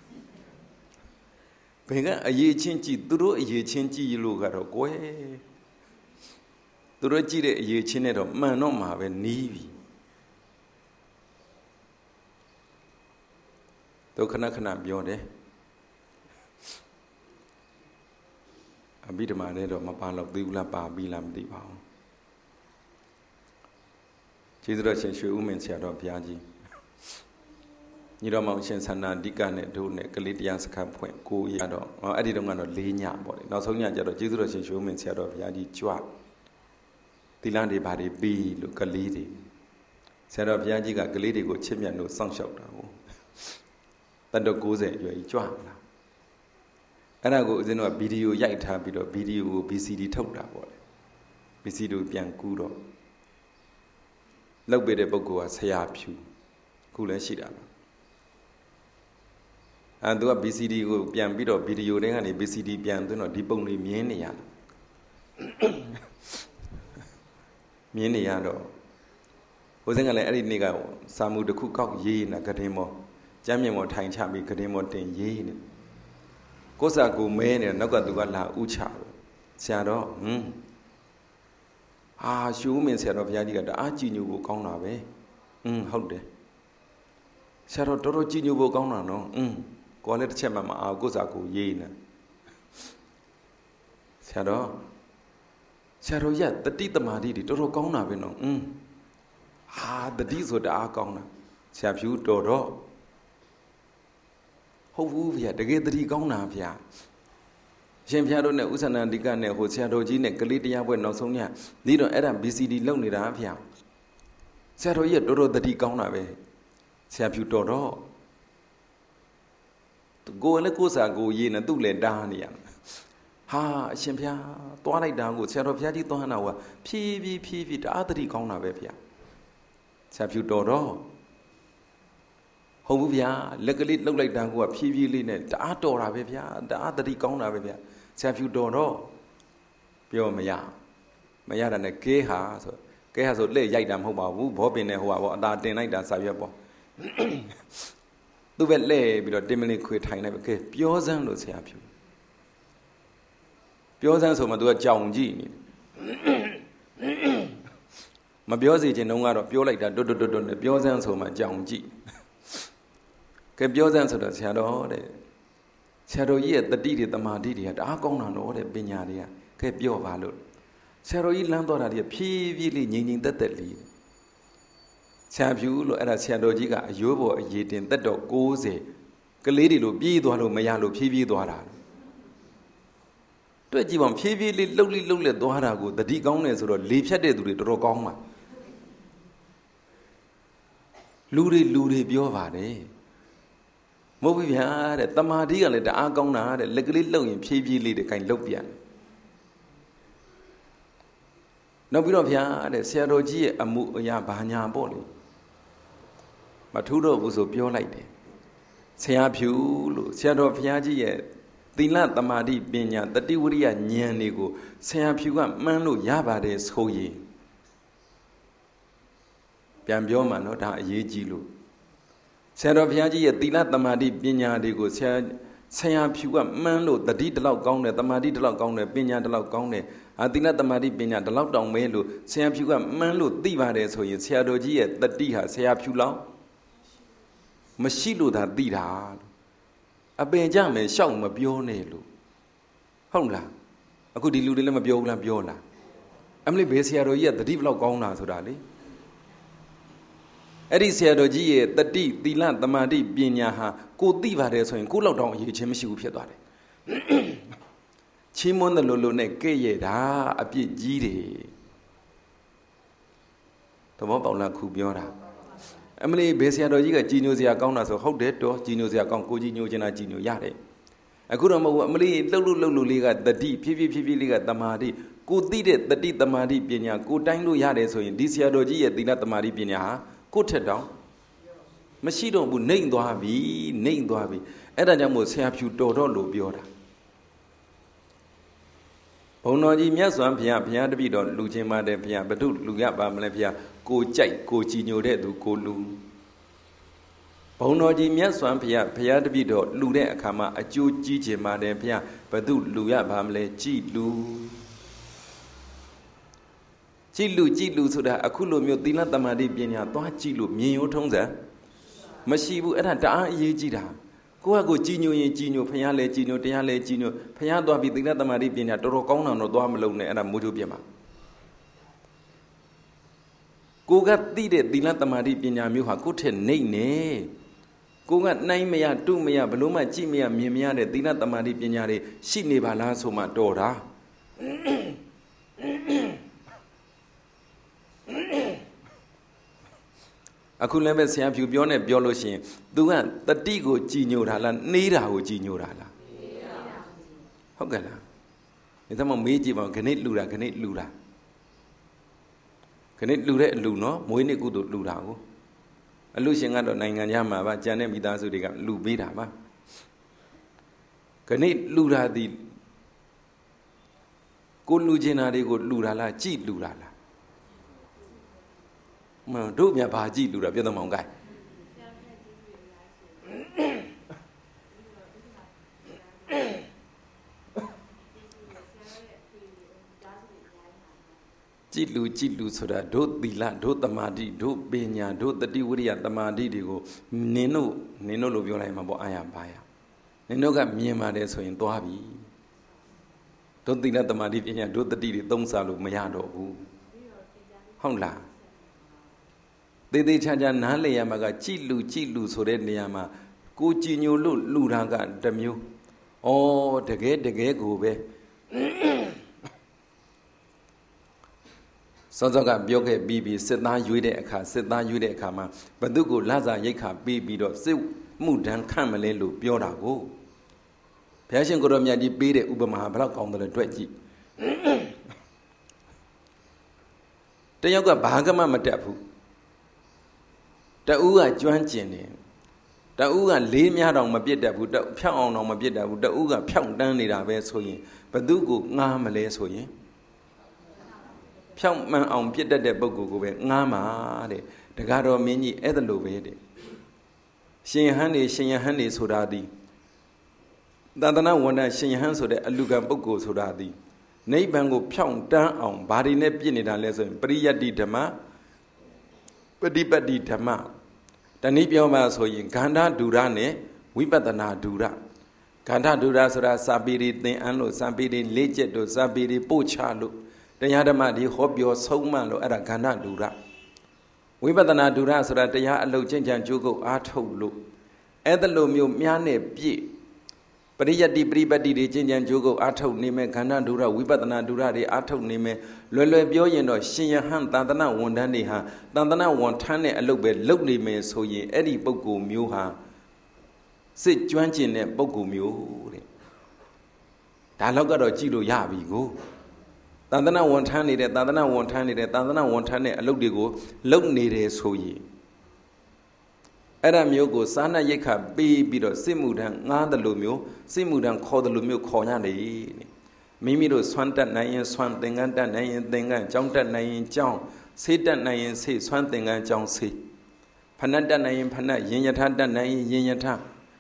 ဘယ်ကအရေးချင်းကြည့်သူတို့အရေးချင်းကြည့်လို့ကတော့ကွယ်သူတို့ကြည့်တဲ့အရေးချင်းနဲ့တော့မှန်တော့မှာပဲနီးပြီဒုက္ခခဏပြောတယ်အဘိဓမ္မာနဲ့တော့မပါတော့သေးဘူးလားပါပြီလားမသိပါဘူးကျေးဇူးတော်ရှင်ရွှေဦးမင်းဆရာတော်ဘုရားကြီးညီတော်မောင်ရှင်ဆန္ဒအဓိကနဲ့တို့နဲ့ကလေးတရားစခန်းဖွင့်ကိုရတော့အဲ့ဒီတော့ကတော့၄ညပေါ့လေနောက်ဆုံးညကျတော့ကျေးဇူးတော်ရှင်ရွှေဦးမင်းဆရာတော်ဘုရားကြီးကြွသီလတွေဘာတွေပြီးလို့ကလေးတွေဆရာတော်ဘုရားကြီးကကလေးတွေကိုချစ်မြတ်လို့စောင့်ရှောက်တာကိုတတ်တော့90အရွယ်ကြီးကြွလာအဲ့ဒါကိုဦးဇင်းတို့ကဗီဒီယိုရိုက်ထားပြီးတော့ဗီဒီယိုကို VCD ထုတ်တာပေါ့လေ VCD ကိုပြန်ကူးတော့လောက်ပေးတဲ့ပုဂ္ဂိုလ်ကဆရာဖြူခုလည်းရှိတာပါသူက VCD ကိုပြန်ပြီးတော့ဗီဒီယိုတွေကနေ VCD ပြန်သွင်းတော့ဒီပုံတွေမြင်နေရမြင်နေရတော့ဦးဇင်းကလည်းအဲ့ဒီနေ့ကစာမှုတစ်ခုကောက်ရေးနေတာကတင်မောကျမ်းမြင်မောထိုင်ချပြီးကတင်မောတင်ရေးနေကိုယ်စာကိုမဲနေနောက်ကသူကလာဥချဆရာတော်ရှူးမင်းဆရာတော်ဘုရားကြီးကတအားကြည်ညိုဖို့ကောင်းတာပဲဟုတ်တယ်ဆရာတော်တော်တော်ကြည်ညိုဖို့ကောင်းတာနော်ကိုယ်လည်းတစ်ချက်မှမအားကိုယ်စာကိုရေးနေဆရာတော်ရတတိတမာတိတွေတော်တော်ကောင်းတာပဲနော်တတိဆိုတအားကောင်းတာဆရာဖြူတော်တော့ဟုတ်ဘူးဗျာတကယ်တတိကောင်းတာဗျာရှင်ဘုရားတို့နဲ့ဥစ္စာဏန္တိကနဲ့ဟိုဆရာတော်ကြီးနဲ့ကလေးတရားပွဲနောက်ဆုံးညဒီတော့အဲ့ဒါ BCD လုပ်နေတာဗျာဆရာတော်ကြီးကတော်တော်တတိကောင်းတာပဲဆရာဖြူတော်တော့ကိုယ်လည်းကိုယ်စာကိုရေးနေသူ့လည်းတားနေရအရှင်ဘုရားသွားလိုက်တာကိုဆရာတော်ဘုရားကြီးသွားနာကဖြည်းတအားတတိကောင်းတာပဲဗျာဆရာဖြူတော်တော့ဟုတ်ဘူးဗျာလက်ကလေးလှုပ်လိုက်တာကိုဖြည်းလေးနဲ့တအားတော်တာပဲဗျာတအားတတိကောင်းတာပဲဗျာဆရာဖြူတော်တော့ပြောမရတာနဲ့ကဲဟာဆိုလက်ရိုက်တာမဟုတ်ပါဘူးဘောပင်နဲ့ဟိုပါအသာတင်လိုက်တာစာရွက်ပေါ့သူ့ပဲလဲပြီးတော့တင်မလင်းခွေထိုင်လိုက်ပဲကဲပြောစမ်းလို့ဆရာဖြူပြောစမ်းဆိုမှသူကကြောင်ကြည့်နေမပြောစီခြင်းတုန်းကတော့ပြောလိုက်တာတွတ်နဲ့ပြောစမ်းဆိုမှကြောင်ကြည့်ကဲပြောစမ်းဆိုတော့ဆရာတော်ကြီးရဲ့တတိတွေတမာတိတွေကတအားကောင်းတာတော့တဲ့ပညာတွေကကဲပြောပါလို့ဆရာတော်ကြီးလမ်းသွားတာတွေဖြည်းလေးငြိမ်သက်လေးဆရာဖြူလို့အဲ့ဒါဆရာတော်ကြီးကအယိုးပေါ်အရေးတင်သက်တော်90ကလေးတွေလို့ပြေးသွားလို့မရလို့ဖြည်းသွားတာတွေ့ကြည့်ပါဖြည်းဖြည်းလေးလှုပ်လက်သွားတာကိုတတိကောင်းတယ်ဆိုတော့လေဖြတ်တဲ့သူတွေတော်တော်ကောင်းပါလူတွေပြောပါတယ်မဟုတ်ဘူးဗျာတဲ့တမာတိကလည်းတအားကောင်းတာတဲ့လက်ကလေးလှုပ်ရင်ဖြည်းဖြည်းလေးတခိုင်လှုပ်ပြန်နောက်ပြီးတော့ဗျာတဲ့ဆရာတော်ကြီးရဲ့အမှုအရာဘာညာပေါ့လေမထူးတော့ဘူးဆိုပြောလိုက်တယ်ဆရာဖြူလို့ဆရာတော်ဘုရားကြီးရဲ့သီလသမာဓိပညာတတိဝရိယဉာဏ်တွေကိုဆရာဖြူကမှန်းလို့ရပါတယ်ဆိုရင်ပြန်ပြောမှနော်ဒါအရေးကြီးလို့ဆရာတော်ဘုရားကြီးရဲ့သီလသမာဓိပညာတွေကိုဆရာဖြူကမှန်းလို့တတိတလောက်ကောင်းတယ်သမာဓိတလောက်ကောင်းတယ်ပညာတလောက်ကောင်းတယ်သီလသမာဓိပညာတလောက်တောင်မဲလို့ဆရာဖြူကမှန်းလို့သိပါတယ်ဆိုရင်ဆရာတော်ကြီးရဲ့တတိဟာဆရာဖြူလောက်မရှိလို့သာသိတာအပင်ကြမယ်ရှောက်မပြောနဲ့လို့ဟုတ်လားအခုဒီလူတွေလည်းမပြောဘူးလားပြောလားအမလေးဘေးဆရာတော်ကြီးကတတိဘလောက်ကောင်းတာဆိုတာလေအဲ့ဒီဆရာတော်ကြီးရဲ့တတိသီလသမာဓိပညာဟာကိုသိပါတယ်ဆိုရင်ကိုလောက်တောင်အရေးချင်းမရှိဘူးဖြစ်သွားတယ်ချင်းမွန်းတယ်လို့နဲ့ကဲ့ရဲ့တာအပြစ်ကြီးတယ်သဘောပေါက်လားခုပြောတာအမလေးဘေးဆရာတော်ကြီးကကြီးညိုစရာကောင်းတာဆိုဟုတ်တယ်တော့ကြီးညိုစရာကောင်းကိုကြီးညိုချင်တာကြီးညိုရတယ်အခုတော့မဟုတ်ဘူးအမလေးလှုပ်လေးကတတိဖြည်းဖြည်းလေးကတမာတိကိုသိတဲ့တတိတမာတိပညာကိုတိုင်းလို့ရတယ်ဆိုရင်ဒီဆရာတော်ကြီးရဲ့သီလတမာတိပညာဟာကိုထက်တောင်မရှိတော့ဘူးနှိမ့်သွားပြီအဲ့ဒါကြောင့်မို့ဆရာဖြူတော်တော့လို့ပြောတာဘုံတော်ကြီးမြတ်စွာဘုရားတပည့်တော်လူချင်းပါတယ်ဘုရားဘု து လူရပါမလဲဘုရားကိုကြိုက်ကိုကြည်ညိုတဲ့သူကိုလူဘုံတော်ကြီးမြတ်စွာဘုရားတပည့်တော်လူတဲ့အခါမှာအကျိုးကြီးခြင်းပါတယ်ဘုရားဘု து လူရပါမလဲကြည်လူဆိုတာအခုလိုမျိုးသီလသမာဓိပညာသွားကြည့်လို့မြင်ရိုးထုံးစံမရှိဘူးအဲ့ဒါတအားအရေးကြီးတာကိုကြည်ညိုရင်ကြည်ညိုဘုရားလည်းကြည်ညိုတရားလည်းကြည်ညိုဘုရားသွားပြီးသီလသမာဓိပညာတော်တော်ကောင်းတာတော့သွားမလုံးနဲ့အဲ့ဒါမိုးချိုးပြမှာကိုကသိတဲ့သီလသမာဓိပညာမျိုးဟာကိုယ့်ထက်နှိမ့်နေကိုကနိုင်မရတုမရဘလို့မှကြည့်မရမြင်မရတဲ့သီလသမာဓိပညာတွေရှိနေပါလားဆိုမှတော်တာအခုလည်းပဲဆရာဖြူပြောနေပြောလို့ရှိရင် तू ကတတိကိုကြည်ညိုတာလားနှေးတာကိုကြည်ညိုတာလားဟုတ်ကဲ့လားဒီသမောမေးကြည့်ပါခဏလူတာတဲ့အလူနော်မွေးနေ့ကုသိုလ်လူတာကိုအလူရှင်ကတော့နိုင်ငံခြားမှာပါကြံတဲ့မိသားစုတွေကလူပေးတာပါခဏလူတာဒီကိုလူချင်တာတွေကိုလူတာလားကြည်လူတာလားတို့မြတ်ဘာကြည့်လူတာပြတ်သမအောင်ကိုင်းကြည့်လူဆိုတာတို့သီလတို့သမာဓိတို့ပညာတို့တတိဝရိယသမာဓိတွေကိုနင်တို့လို့ပြောလိုက်မှာပေါ့အာရပါရနင်တို့ကမြင်ပါတယ်ဆိုရင်သွားပြီတို့သီလသမာဓိပညာတို့တတိတွေသုံးစားလို့မရတော့ဘူးဟုတ်လားသေးချာနားလည်ရမှာကကြည်လူဆိုတဲ့နေရာမှာကိုကြည်ညိုလို့လူတာကတစ်မျိုးတကယ်ကိုပဲစောစောကပြောခဲ့ပြီးစစ်သားရွေးတဲ့အခါမှာဘသူကိုလစာရိတ်ခါပေးပြီးတော့စစ်မှုဒဏ်ခန့်မလဲလို့ပြောတာကိုဘုရားရှင်ကိုရောမြတ်ကြီးပေးတဲ့ဥပမာဘယ်လောက်ကောင်းတယ်လဲတွေ့ကြည့်တယောက်ကဘာကမှမတတ်ဘူးတဦးကကျွမ်းကျင်တယ်တဦးကလေးများတောင်မပြစ်တတ်ဘူးဖြောက်အောင်တောင်မပြစ်တတ်ဘူးတဦးကဖြောက်တန်းနေတာပဲဆိုရင်ဘသူကိုငားမလဲဆိုရင်ဖြောက်မှန်အောင်ပြစ်တတ်တဲ့ပုဂ္ဂိုလ်ကိုပဲငားမှာတဲ့တကားတော်မင်းကြီးအဲ့ဒါလိုပဲတဲ့ရှင်ယဟန်နေဆိုတာဒီသန္တနာဝန္ဒရှင်ယဟန်ဆိုတဲ့အလူကံပုဂ္ဂိုလ်ဆိုတာဒီနိဗ္ဗာန်ကိုဖြောက်တန်းအောင်ဘာတွေနဲ့ပြစ်နေတာလဲဆိုရင်ပရိယတ္တိဓမ္မပฏิပတ်တိဓမ္မတနည်းပြောမှဆိုရင်ဂန္ဓဒူရနဲ့ဝိပဿနာဒူရဂန္ဓဒူရဆိုတာစာပေတွေသင်အန်းလို့စာပေတွေလေ့ကျက်လို့စာပေတွေပို့ချလို့တရားဓမ္မတွေဟောပြောဆုံးမလို့အဲ့ဒါဂန္ဓဒူရဝိပဿနာဒူရဆိုတာတရားအလုပ်ကျင့်ကြံကြိုးကုပ်အားထုတ်လို့အဲ့ဒါလိုမျိုးမြားနဲ့ပြည့်ပရိယတ္တိပရိပတ်တိတွေကျင့်ကြံကြိုးကုပ်အားထုတ်နေမယ်ခန္ဓာဒုရဝိပဿနာဒုရတွေအားထုတ်နေမယ်လွယ်လွယ်ပြောရင်တော့ရှင်ယဟန်သန္တနဝန်ထမ်းတွေဟာသန္တနဝန်ထမ်းတဲ့အလုပ်ပဲလုပ်နေမယ်ဆိုရင်အဲ့ဒီပုဂ္ဂိုလ်မျိုးဟာစစ်ကျွမ်းကျင်တဲ့ပုဂ္ဂိုလ်မျိုးတဲ့ဒါတော့ကတော့ကြည့်လို့ရပြီကိုသန္တနဝန်ထမ်းနေတဲ့သန္တနဝန်ထမ်းနေတဲ့သန္တနဝန်ထမ်းတဲ့အလုပ်တွေကိုလုပ်နေတယ်ဆိုရင်အဲ့ဒါမျိုးကိုစားနပ်ရိက္ခာပေးပြီးတော့စစ်မှုထမ်းငားတယ်လို့မျိုးစစ်မှုထမ်းခေါ်တယ်လို့မျိုးခေါ်ရတယ်မိမိတို့ဆွမ်းတက်နိုင်ရင်ဆွမ်းသင်္ကန်းတက်နိုင်ရင်သင်္ကန်းကြောင်းတက်နိုင်ရင်ကြောင်းဆေးတက်နိုင်ရင်ဆေးဆွမ်းသင်္ကန်းကြောင်းဆေးဖဏတ်တက်နိုင်ရင်ဖဏတ်ရင်ယထာတက်နိုင်ရင်ရင်ယထာ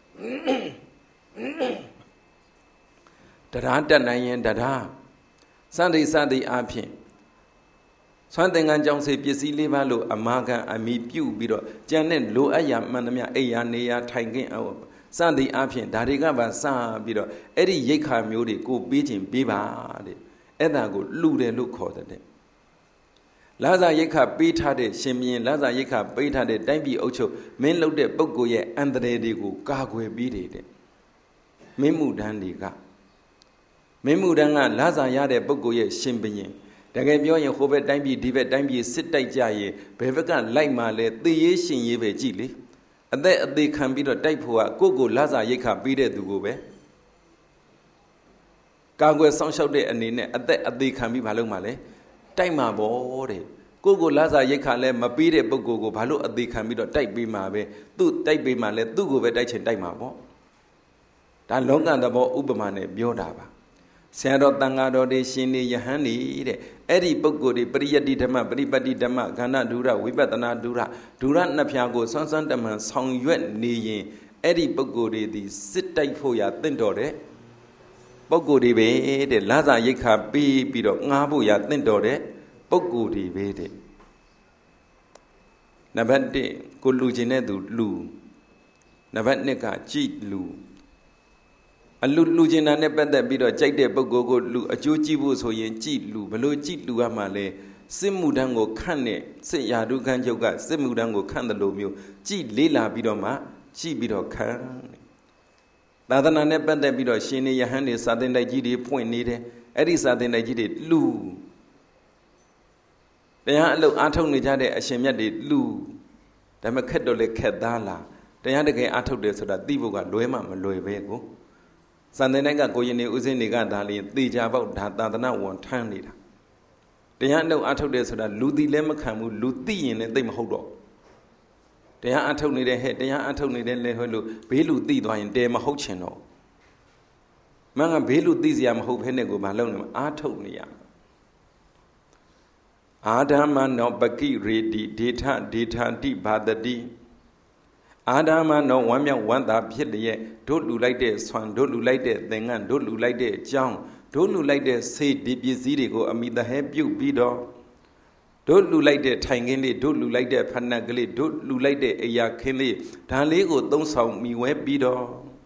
တရားတက်နိုင်ရင်တရားစသည်စသည်အဖြစ်ဆွမ်းသင်္ကန်းကြောင့်စေပစ္စည်းလေးပါလို့အမာခံအမိပြုတ်ပြီးတော့ကြံတဲ့လိုအပ်ရာမှန်သမျှအိယာနေရာထိုင်ခင်းအောင်စသည်အဖြစ်ဒါတွေကပါစပြီးတော့အဲ့ဒီရိတ်ခါမျိုးတွေကိုပေးခြင်းပေးပါတဲ့အဲ့ဒါကိုလှူတယ်လို့ခေါ်တဲ့လာဇာရိတ်ခါပေးထားတဲ့ရှင်ဘုရင်လာဇာရိတ်ခါပေးထားတဲ့တိုင်းပြည်အုပ်ချုပ်မင်းလုပ်တဲ့ပုဂ္ဂိုလ်ရဲ့အန္တရာယ်တွေကိုကာကွယ်ပေးတယ်မင်းမှုတန်းတွေကမင်းမှုတန်းကလာဇာရတဲ့ပုဂ္ဂိုလ်ရဲ့ရှင်ဘုရင်တကယ်ပြောရင်ဟိုဘက်တိုင်းပြည်ဒီဘက်တိုင်းပြည်စစ်တိုက်ကြရင်ဘယ်ဘက်ကလိုက်မှလဲသေရေးရှင်ရေးပဲကြည်လေအသက်အသေးခံပြီးတော့တိုက်ဖို့ကကိုလာဇာရိတ်ခါပေးတဲ့သူကိုပဲကာကွယ်ဆောင်ရှောက်တဲ့အနေနဲ့အသက်အသေးခံပြီးမလုပ်မှလဲတိုက်မှာပေါ့တဲ့ကိုလာဇာရိတ်ခါလဲမပေးတဲ့ပုဂ္ဂိုလ်ကိုဘာလို့အသေးခံပြီးတော့တိုက်ပေးမှာပဲသူ့တိုက်ပေးမှလဲသူ့ကိုပဲတိုက်ချင်တိုက်မှာပေါ့ဒါလောကသဘောဥပမာနဲ့ပြောတာပါဆရာတော်တန်ဃာတော်တွေရှင်နေယဟန်နေတဲ့အဲ့ဒီပုဂ္ဂိုလ်တွေပရိယတ္တိဓမ္မပရိပတ်တိဓမ္မခန္ဓာဒုရဝိပဿနာဒုရနှစ်ဖြာကိုစွမ်းစွမ်းတမန်ဆောင်ရွက်နေရင်အဲ့ဒီပုဂ္ဂိုလ်တွေဒီစစ်တိုက်ဖို့ရတင့်တော်တဲ့ပုဂ္ဂိုလ်တွေပဲတဲ့လာဇာရိတ်ခါပေးပြီးတော့ငားဖို့ရတင့်တော်တဲ့ပုဂ္ဂိုလ်တွေပဲတဲ့နံပါတ်1ကိုလူချင်းတဲ့သူလူနံပါတ်2ကကြည်လူအလူကျင်တာနဲ့ပတ်သက်ပြီးတော့ကြိုက်တဲ့ပုဂ္ဂိုလ်ကိုလူအကျိုးကြည့်ဖို့ဆိုရင်ကြည်လူဘလို့ကြည်လူရမှလဲစစ်မှုတန်းကိုခန့်တဲ့စစ်ရာထူးခန့်ချုပ်ကစစ်မှုတန်းကိုခန့်တယ်လို့မျိုးကြည်လေးလာပြီးတော့မှကြည်ပြီးတော့ခန့်သာသနာနဲ့ပတ်သက်ပြီးတော့ရှင်နေယဟန်တွေစာသင်တိုက်ကြီးတွေဖွင့်နေတယ်အဲ့ဒီစာသင်တိုက်ကြီးတွေလူတရားအလုပ်အားထုတ်နေကြတဲ့အရှင်မြတ်တွေလူဒါပေမဲ့ခက်တော့လေခက်သားလားတရားတကယ်အားထုတ်တယ်ဆိုတာသိဖို့ကလွဲမှမလွယ်ပဲကိုစံတဲ့နိုင်ကကိုရင်နေဥစဉ်တွေကဒါလျင်သေချာပေါက်ဒါသာသနာဝန်ထမ်းနေတာတရားအလုပ်အားထုတ်တယ်ဆိုတာလူသိလည်းမခံဘူးလူသိရင်လည်းသိမဟုတ်တော့တရားအားထုတ်နေတဲ့ဟဲ့တရားအားထုတ်နေတဲ့လဲဟဲ့လို့ဘေးလူသိသွားရင်တဲမဟုတ်ချင်တော့မင်းကဘေးလူသိစရာမဟုတ်ဖဲနဲ့ကိုမလုပ်နေမှာအားထုတ်နေရအာဓမ္မနောပကိရေတိဒေထဒေထာတိဘာတတိအာဓမ္မနောဝမ်းမြောက်ဝမ်းသာဖြစ်တဲ့တို့လူလိုက်တဲ့ဆွမ်းတို့လူလိုက်တဲ့သင်္ကန်းတို့လူလိုက်တဲ့အကြောင်းတို့လူလိုက်တဲ့စိတ်ဒီပစ္စည်းတွေကိုအမိတဟဲပြုတ်ပြီးတော့တို့လူလိုက်တဲ့ထိုင်ခင်းလေးတို့လူလိုက်တဲ့ဖဏတ်ကလေးတို့လူလိုက်တဲ့အိယာခင်းလေးဒါလေးကိုသုံးဆောင်မိဝဲပြီးတော့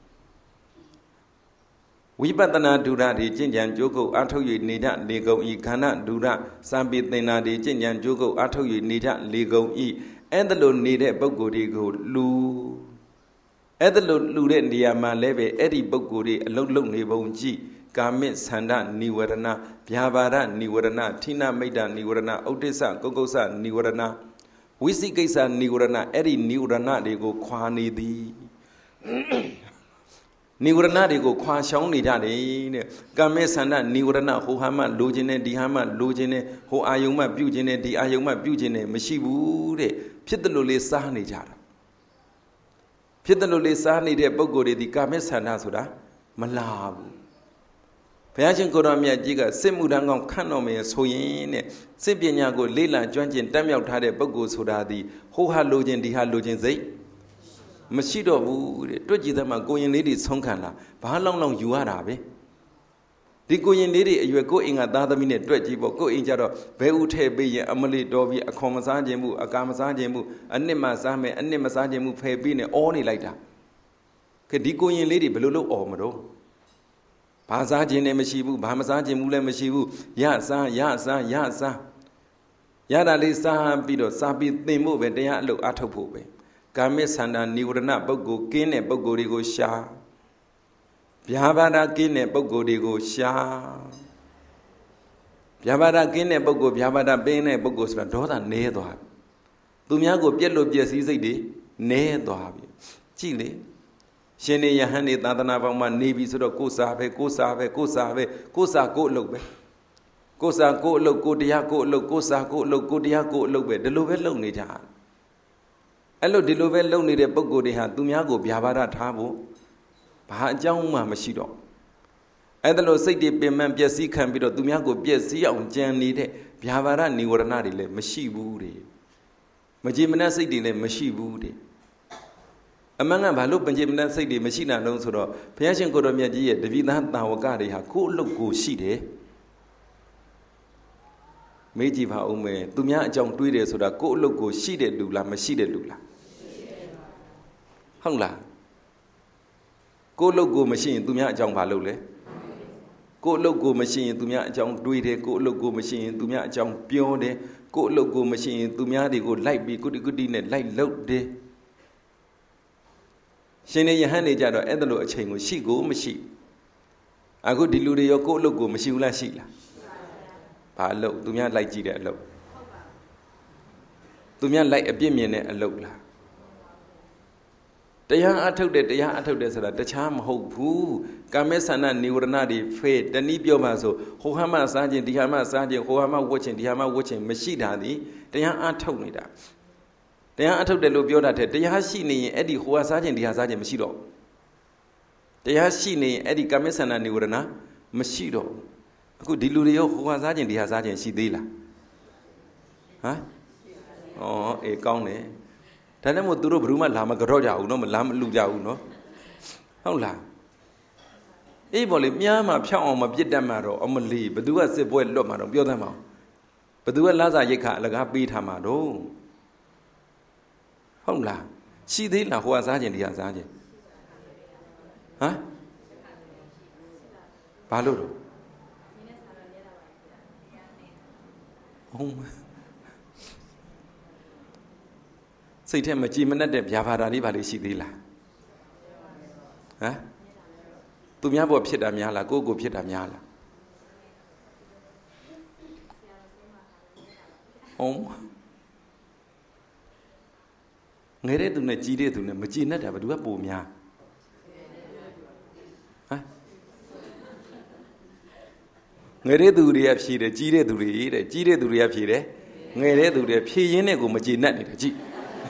ဝိပဿနာဒုရတွေကျင့်ကြံကြိုးကုပ်အားထုတ်၍နေကြလေကုန်ဤခန္ဓာဒုရစံပိသင်္နာတွေကျင့်ကြံကြိုးကုပ်အားထုတ်၍နေကြလေကုန်ဤအဲ့ဒါလို့နေတဲ့ပုဂ္ဂိုလ်တွေကိုလူအဲ့ဒါလို့လူတဲ့နေရာမှာလည်းပဲအဲ့ဒီပုဂ္ဂိုလ်တွေအလုံးလုံးနေပုံကြည့်ကာမိသန္ဓနိဝရဏဗျာပါဒနိဝရဏထိနမိတ်တနိဝရဏဥဒိစ္စကုက္ကုစ္စနိဝရဏဝိသိကိစ္စနိဝရဏအဲ့ဒီနိဝရဏတွေကိုခွာနေသည်နိဝရဏတွေကိုခွာရှောင်းနေကြတယ်တဲ့ကာမေသန္ဓနိဝရဏဟိုဟာမှလိုချင်တယ်ဒီဟာမှလိုချင်တယ်ဟိုအာယုံမှပြုတ်ချင်တယ်ဒီအာယုံမှပြုတ်ချင်တယ်မရှိဘူးတဲ့ဖြစ်တယ်လို့လေးစားနေကြတာဖြစ်တယ်လို့လေးစားနေတဲ့ပုဂ္ဂိုလ်တွေဒီကာမေသန္ဓဆိုတာမလာဘူးဘုရားရှင်ကိုရောမြတ်ကြီးကစစ်မှုထမ်းကောင်းခန့်တော်မယ်ဆိုရင်တဲ့စစ်ပညာကိုလေ့လာကျွမ်းကျင်တက်မြောက်ထားတဲ့ပုဂ္ဂိုလ်ဆိုတာဒီဟိုဟာလိုချင်ဒီဟာလိုချင်စိတ်မရှိတော့ဘူးတဲ့တွက်ကြည့်သမှာကိုရင်လေးတွေဆုံးခံလာဘာလောင်းလောင်းယူရတာပဲဒီကိုရင်လေးတွေအရွယ်ကိုအိမ်ကသားသမီးနဲ့တွက်ကြည့်ပေါ့ကိုအိမ်ကြတော့ဘဲဥထဲပေးရင်အမလေးတော်ပြီးအခွန်မစားခြင်းမှုအကာမစားခြင်းမှုအနှစ်မစားမယ်အနှစ်မစားခြင်းမှုဖယ်ပြီးနေအောနေလိုက်တာခဒီကိုရင်လေးတွေဘယ်လိုလုပ်အော်မလို့ဘာစားခြင်းလည်းမရှိဘူးဘာမစားခြင်းမှုလည်းမရှိဘူးရစားရစားရစားရတာလေးစားပြီးတော့စားပြီးသင်ဖို့ပဲတရားအလုပ်အားထုတ်ဖို့ပဲကာမိသန္ဓနိဝရဏပုဂ္ဂိုလ်ကင်းတဲ့ပုဂ္ဂိုလ်တွေကိုရှာဗျာပါဒကင်းတဲ့ပုဂ္ဂိုလ်တွေကိုရှာဗျာပါဒကင်းတဲ့ပုဂ္ဂိုလ်ဗျာပါဒပင်းတဲ့ပုဂ္ဂိုလ်ဆိုတာဒေါသနည်းသွားပြီသူများကိုပြက်လို့ပြက်စည်းစိတ်တွေနည်းသွားပြီကြည့်လေရှင်နေယဟန်နေသာသနာပေါင်းမှာနေပြီဆိုတော့ကိုယ်စာပဲကိုယ်စာပဲကိုယ်စာပဲကိုယ်စာကိုယ်အလုပ်ပဲကိုယ်စာကိုယ်အလုပ်ကိုတရားကိုယ်အလုပ်ကိုယ်စာကိုယ်အလုပ်ကိုတရားကိုယ်အလုပ်ပဲဒီလိုပဲလုပ်နေကြအဲ့လိုဒီလိုပဲလုပ်နေတဲ့ပုဂ္ဂိုလ်တွေဟာသူများကိုဗျာပါဒထားဖို့ဘာအကြောင်းမှမရှိတော့အဲ့ဒါလို့စိတ်တွေပင်ပန်းပျက်စီးခံပြီးတော့သူများကိုပျက်စီးအောင်ကြံနေတဲ့ဗျာပါဒនិဝရဏတွေလည်းမရှိဘူးတဲ့မကြည်မနှက်စိတ်တွေလည်းမရှိဘူးတဲ့အမှန်ကဘာလို့မကြည်မနှက်စိတ်တွေမရှိတာလုံးဆိုတော့ဘုရားရှင်ကိုတော်မြတ်ကြီးရဲ့တပိသတာဝကတွေဟာကိုယ်အလုပ်ကိုရှိတယ်မေးကြည့်ပါဦးမယ်သူများအကြောင်းတွေးတယ်ဆိုတာကိုယ်အလုပ်ကိုရှိတဲ့လူလားမရှိတဲ့လူလားဟုတ်လားကိုယ်အလုပ်ကိုမရှိရင်သူများအကြောင်းဘာလုပ်လဲကိုယ်အလုပ်ကိုမရှိရင်သူများအကြောင်းတွေးတယ်ကိုယ်အလုပ်ကိုမရှိရင်သူများအကြောင်းပြောတယ်ကိုယ်အလုပ်ကိုမရှိရင်သူများတွေကိုလိုက်ပြီးကုတိကုတိနဲ့လိုက်လုပ်တယ်ရှင်နေယဟန်နေကြတော့အဲ့ဒါလိုအချိန်ကိုရှိကိုမရှိအခုဒီလူတွေရောကိုယ်အလုပ်ကိုမရှိဘူးလားရှိလားဘာအလုပ်သူများလိုက်ကြည့်တဲ့အလုပ်သူများလိုက်အပြစ်မြင်တဲ့အလုပ်လားတရားအထုတ်တယ်တရားအထုတ်တယ်ဆိုတာတခြားမဟုတ်ဘူးကာမေသန္နនិဝရဏတွေဖေးတနည်းပြောမှဆိုဟိုဟာမစားခြင်းဒီဟာမစားခြင်းဟိုဟာမဝတ်ခြင်းဒီဟာမဝတ်ခြင်းမရှိတာဒီတရားအထုတ်နေတာတရားအထုတ်တယ်လို့ပြောတာတဲ့တရားရှိနေရင်အဲ့ဒီဟိုဟာစားခြင်းဒီဟာစားခြင်းမရှိတော့တရားရှိနေရင်အဲ့ဒီကာမေသန္နនិဝရဏမရှိတော့အခုဒီလူတွေရောဟိုဟာစားခြင်းဒီဟာစားခြင်းရှိသေးလားဟမ်ဩအေးကောင်းတယ်ဒါနဲ့မို့သူတို့ဘယ်သူမှလာမကြော့ကြဘူးနော်မလာမလူကြဘူးနော်ဟုတ်လားအေးပေါ်လေမြားမှာဖြောင်းအောင်မပြစ်တတ်မှာတော့အမလီဘသူကစစ်ပွဲလွတ်မှာတော့ပြောသမ်းပါဦးဘသူကလာစာရိတ်ခါအလကားပေးထားမှာတော့ဟုတ်လားရှိသေးလားဟိုကစားခြင်းဒီကစားခြင်းဟမ်ဘာလို့တော့ဟုတ်စိတ်ထဲမကြည်မနှက်တဲ့ဗျာပါဒလေးပါလေးရှိသေးလားဟမ်သူများဘောဖြစ်တာများလားကိုယ့်ကိုဖြစ်တာများလားဟုတ်ငယ်တဲ့သူနဲ့ကြီးတဲ့သူနဲ့မကြည်နှက်တာဘယ်သူကပိုများဟမ်ငယ်တဲ့သူတွေကဖြေတယ်ကြီးတဲ့သူတွေတဲ့ကြီးတဲ့သူတွေကဖြေတယ်ငယ်တဲ့သူတွေဖြေရင်းနဲ့ကိုမကြည်နှက်နေတာကြည့်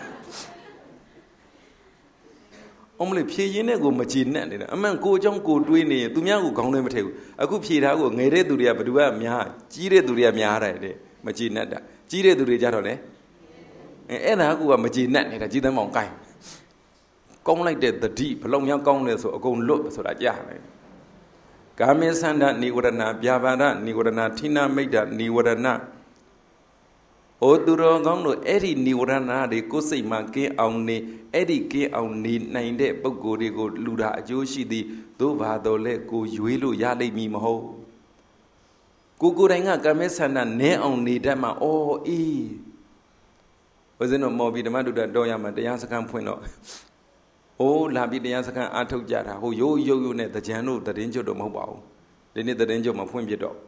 အမလေးဖြေရင်းနဲ့ကိုမကြည်နှက်နေတာအမှန်ကိုအကြောင်းကိုတွေးနေရင်သူများကိုခေါင်းထဲမထည့်ဘူးအခုဖြေထားကိုငယ်တဲ့သူတွေကဘယ်သူကများကြီးတဲ့သူတွေကများတယ်တဲ့မကြည်နှက်တာကြီးတဲ့သူတွေကြတော့လေအဲ့ဒါကမကြည်နှက်နေတာကြီးသမ်းမောင်ကိုင်းကောင်းလိုက်တဲ့တတိဘလောက်များကောင်းလဲဆိုအကုန်လွတ်ဆိုတာကြားတယ်ကာမေသန္ဒនិဝရဏဗျာပါဒនិဝရဏထိနာမိတ်တនិဝရဏဩသူတော်ကောင်းတို့အဲ့ဒီនិဝရဏတွေကိုယ်စိတ်မှာကင်းအောင်နေအဲ့ဒီကင်းအောင်နေနိုင်တဲ့ပုဂ္ဂိုလ်တွေကိုလူတာအကျိုးရှိသည်သို့ဘာတော်လဲကိုရွေးလို့ရလိမ့်မည်မဟုတ်ကိုယ်တိုင်ကကာမေသန္ဒနည်းအောင်နေတတ်မှာအော်အေးဘုဇင်းတို့မော်ပြီးဓမ္မတုဒ္ဒတော်ရမှာတရားစခန်းဖွင့်တော့ဟိုးလာပြီးတရားစခန်းအားထုတ်ကြတာဟိုရိုးရိုးရိုးနဲ့တကြံတို့တည်င်းကျွတ်တော့မဟုတ်ပါဘူးဒီနေ့တည်င်းကျွတ်မှာဖွင့်ပြတော့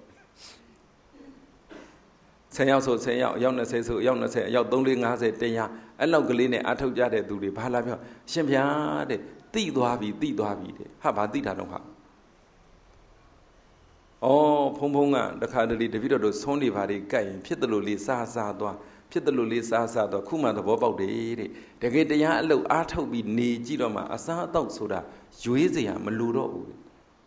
10ယောက်ဆို10ယောက်အယောက်20ဆိုအယောက်20အယောက်30 50 100အဲ့လောက်ကလေးနဲ့အားထုတ်ကြတဲ့သူတွေဘာလာပြောရှင်ဗျာတဲ့တိသွားပြီတဲ့ဟာဘာတိတာတော့ဟာဖုံဖုံကတခါတလေတပိတော်တို့ဆုံးနေပါလေကြိုက်ရင်ဖြစ်တယ်လို့လေးစားသွားဖြစ်တယ်လို့လေးစားသွားခုမှသဘောပေါက်တယ်တဲ့တကယ်တရားအလုပ်အားထုတ်ပြီးနေကြည့်တော့မှအစားအသောက်ဆိုတာရွေးစရာမလိုတော့ဘူး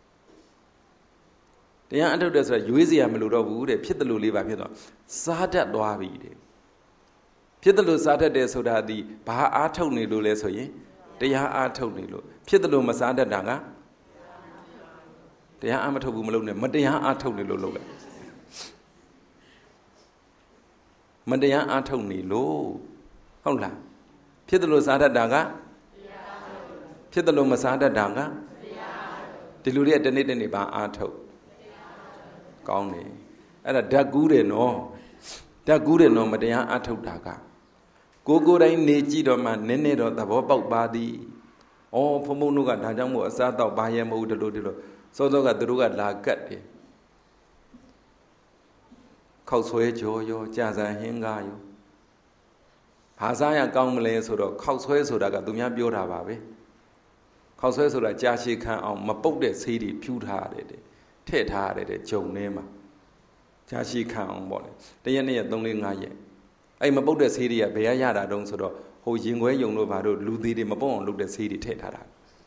တရားအထုတ်တယ်ဆိုတာရွေးစရာမလိုတော့ဘူးတဲ့ဖြစ်တယ်လို့လေးပါဖြစ်သွားစားတတ်သွားပြီတဲ့ဖြစ်တယ်လို့စားတတ်တယ်ဆိုတာဒီဘာအားထုတ်နေလို့လဲဆိုရင်တရားအားထုတ်နေလို့ဖြစ်တယ်လို့မစားတတ်တာကတရားအားမထုတ်ဘူးမလုပ်နဲ့မတရားအားထုတ်နေလို့လုပ်လိုက်မတရားအားထုတ်နေလို့ဟုတ်လားဖြစ်တယ်လို့စားတတ်တာကဖြစ်တယ်လို့မစားတတ်တာကဒီလူတွေကတနေ့တနေ့ဘာအားထုတ်ကောင်းတယ်အဲ့ဒါဓာတ်ကူးတယ်နော်ဓာတ်ကူးတယ်နော်မတရားအားထုတ်တာကကိုယ်တိုင်နေကြည့်တော့မှနည်းနည်းတော့သဘောပေါက်ပါသည်哦ဖုံဖုံတို့ကဒါကြောင့်မို့အစားတော့ဘာရဲမဟုတ်တို့လို့စောစောကသူတို့ကလာကတ်တယ်ခောက်ဆွဲကြောရောကြာစံဟင်းကားရောဘာစားရကောင်းမလဲဆိုတော့ခောက်ဆွဲဆိုတာကသူများပြောတာပါပဲခောက်ဆွဲဆိုတာကြာရှည်ခံအောင်မပုတ်တဲ့ဆေးတွေဖြူထားရတယ်တဲ့ထည့်ထားရတယ်တဲ့ဂျုံထဲမှာကြာရှည်ခံအောင်ပေါ့လေတရက်2ရက်3 4 5ရက်အဲ့မပုတ်တဲ့ဆေးတွေကဘယ်ရတာတုံးဆိုတော့ဟိုရင်ခွဲယုံတို့ဘာတို့လူသေးတွေမပုတ်အောင်လုပ်တဲ့ဆေးတွေထည့်ထားတာ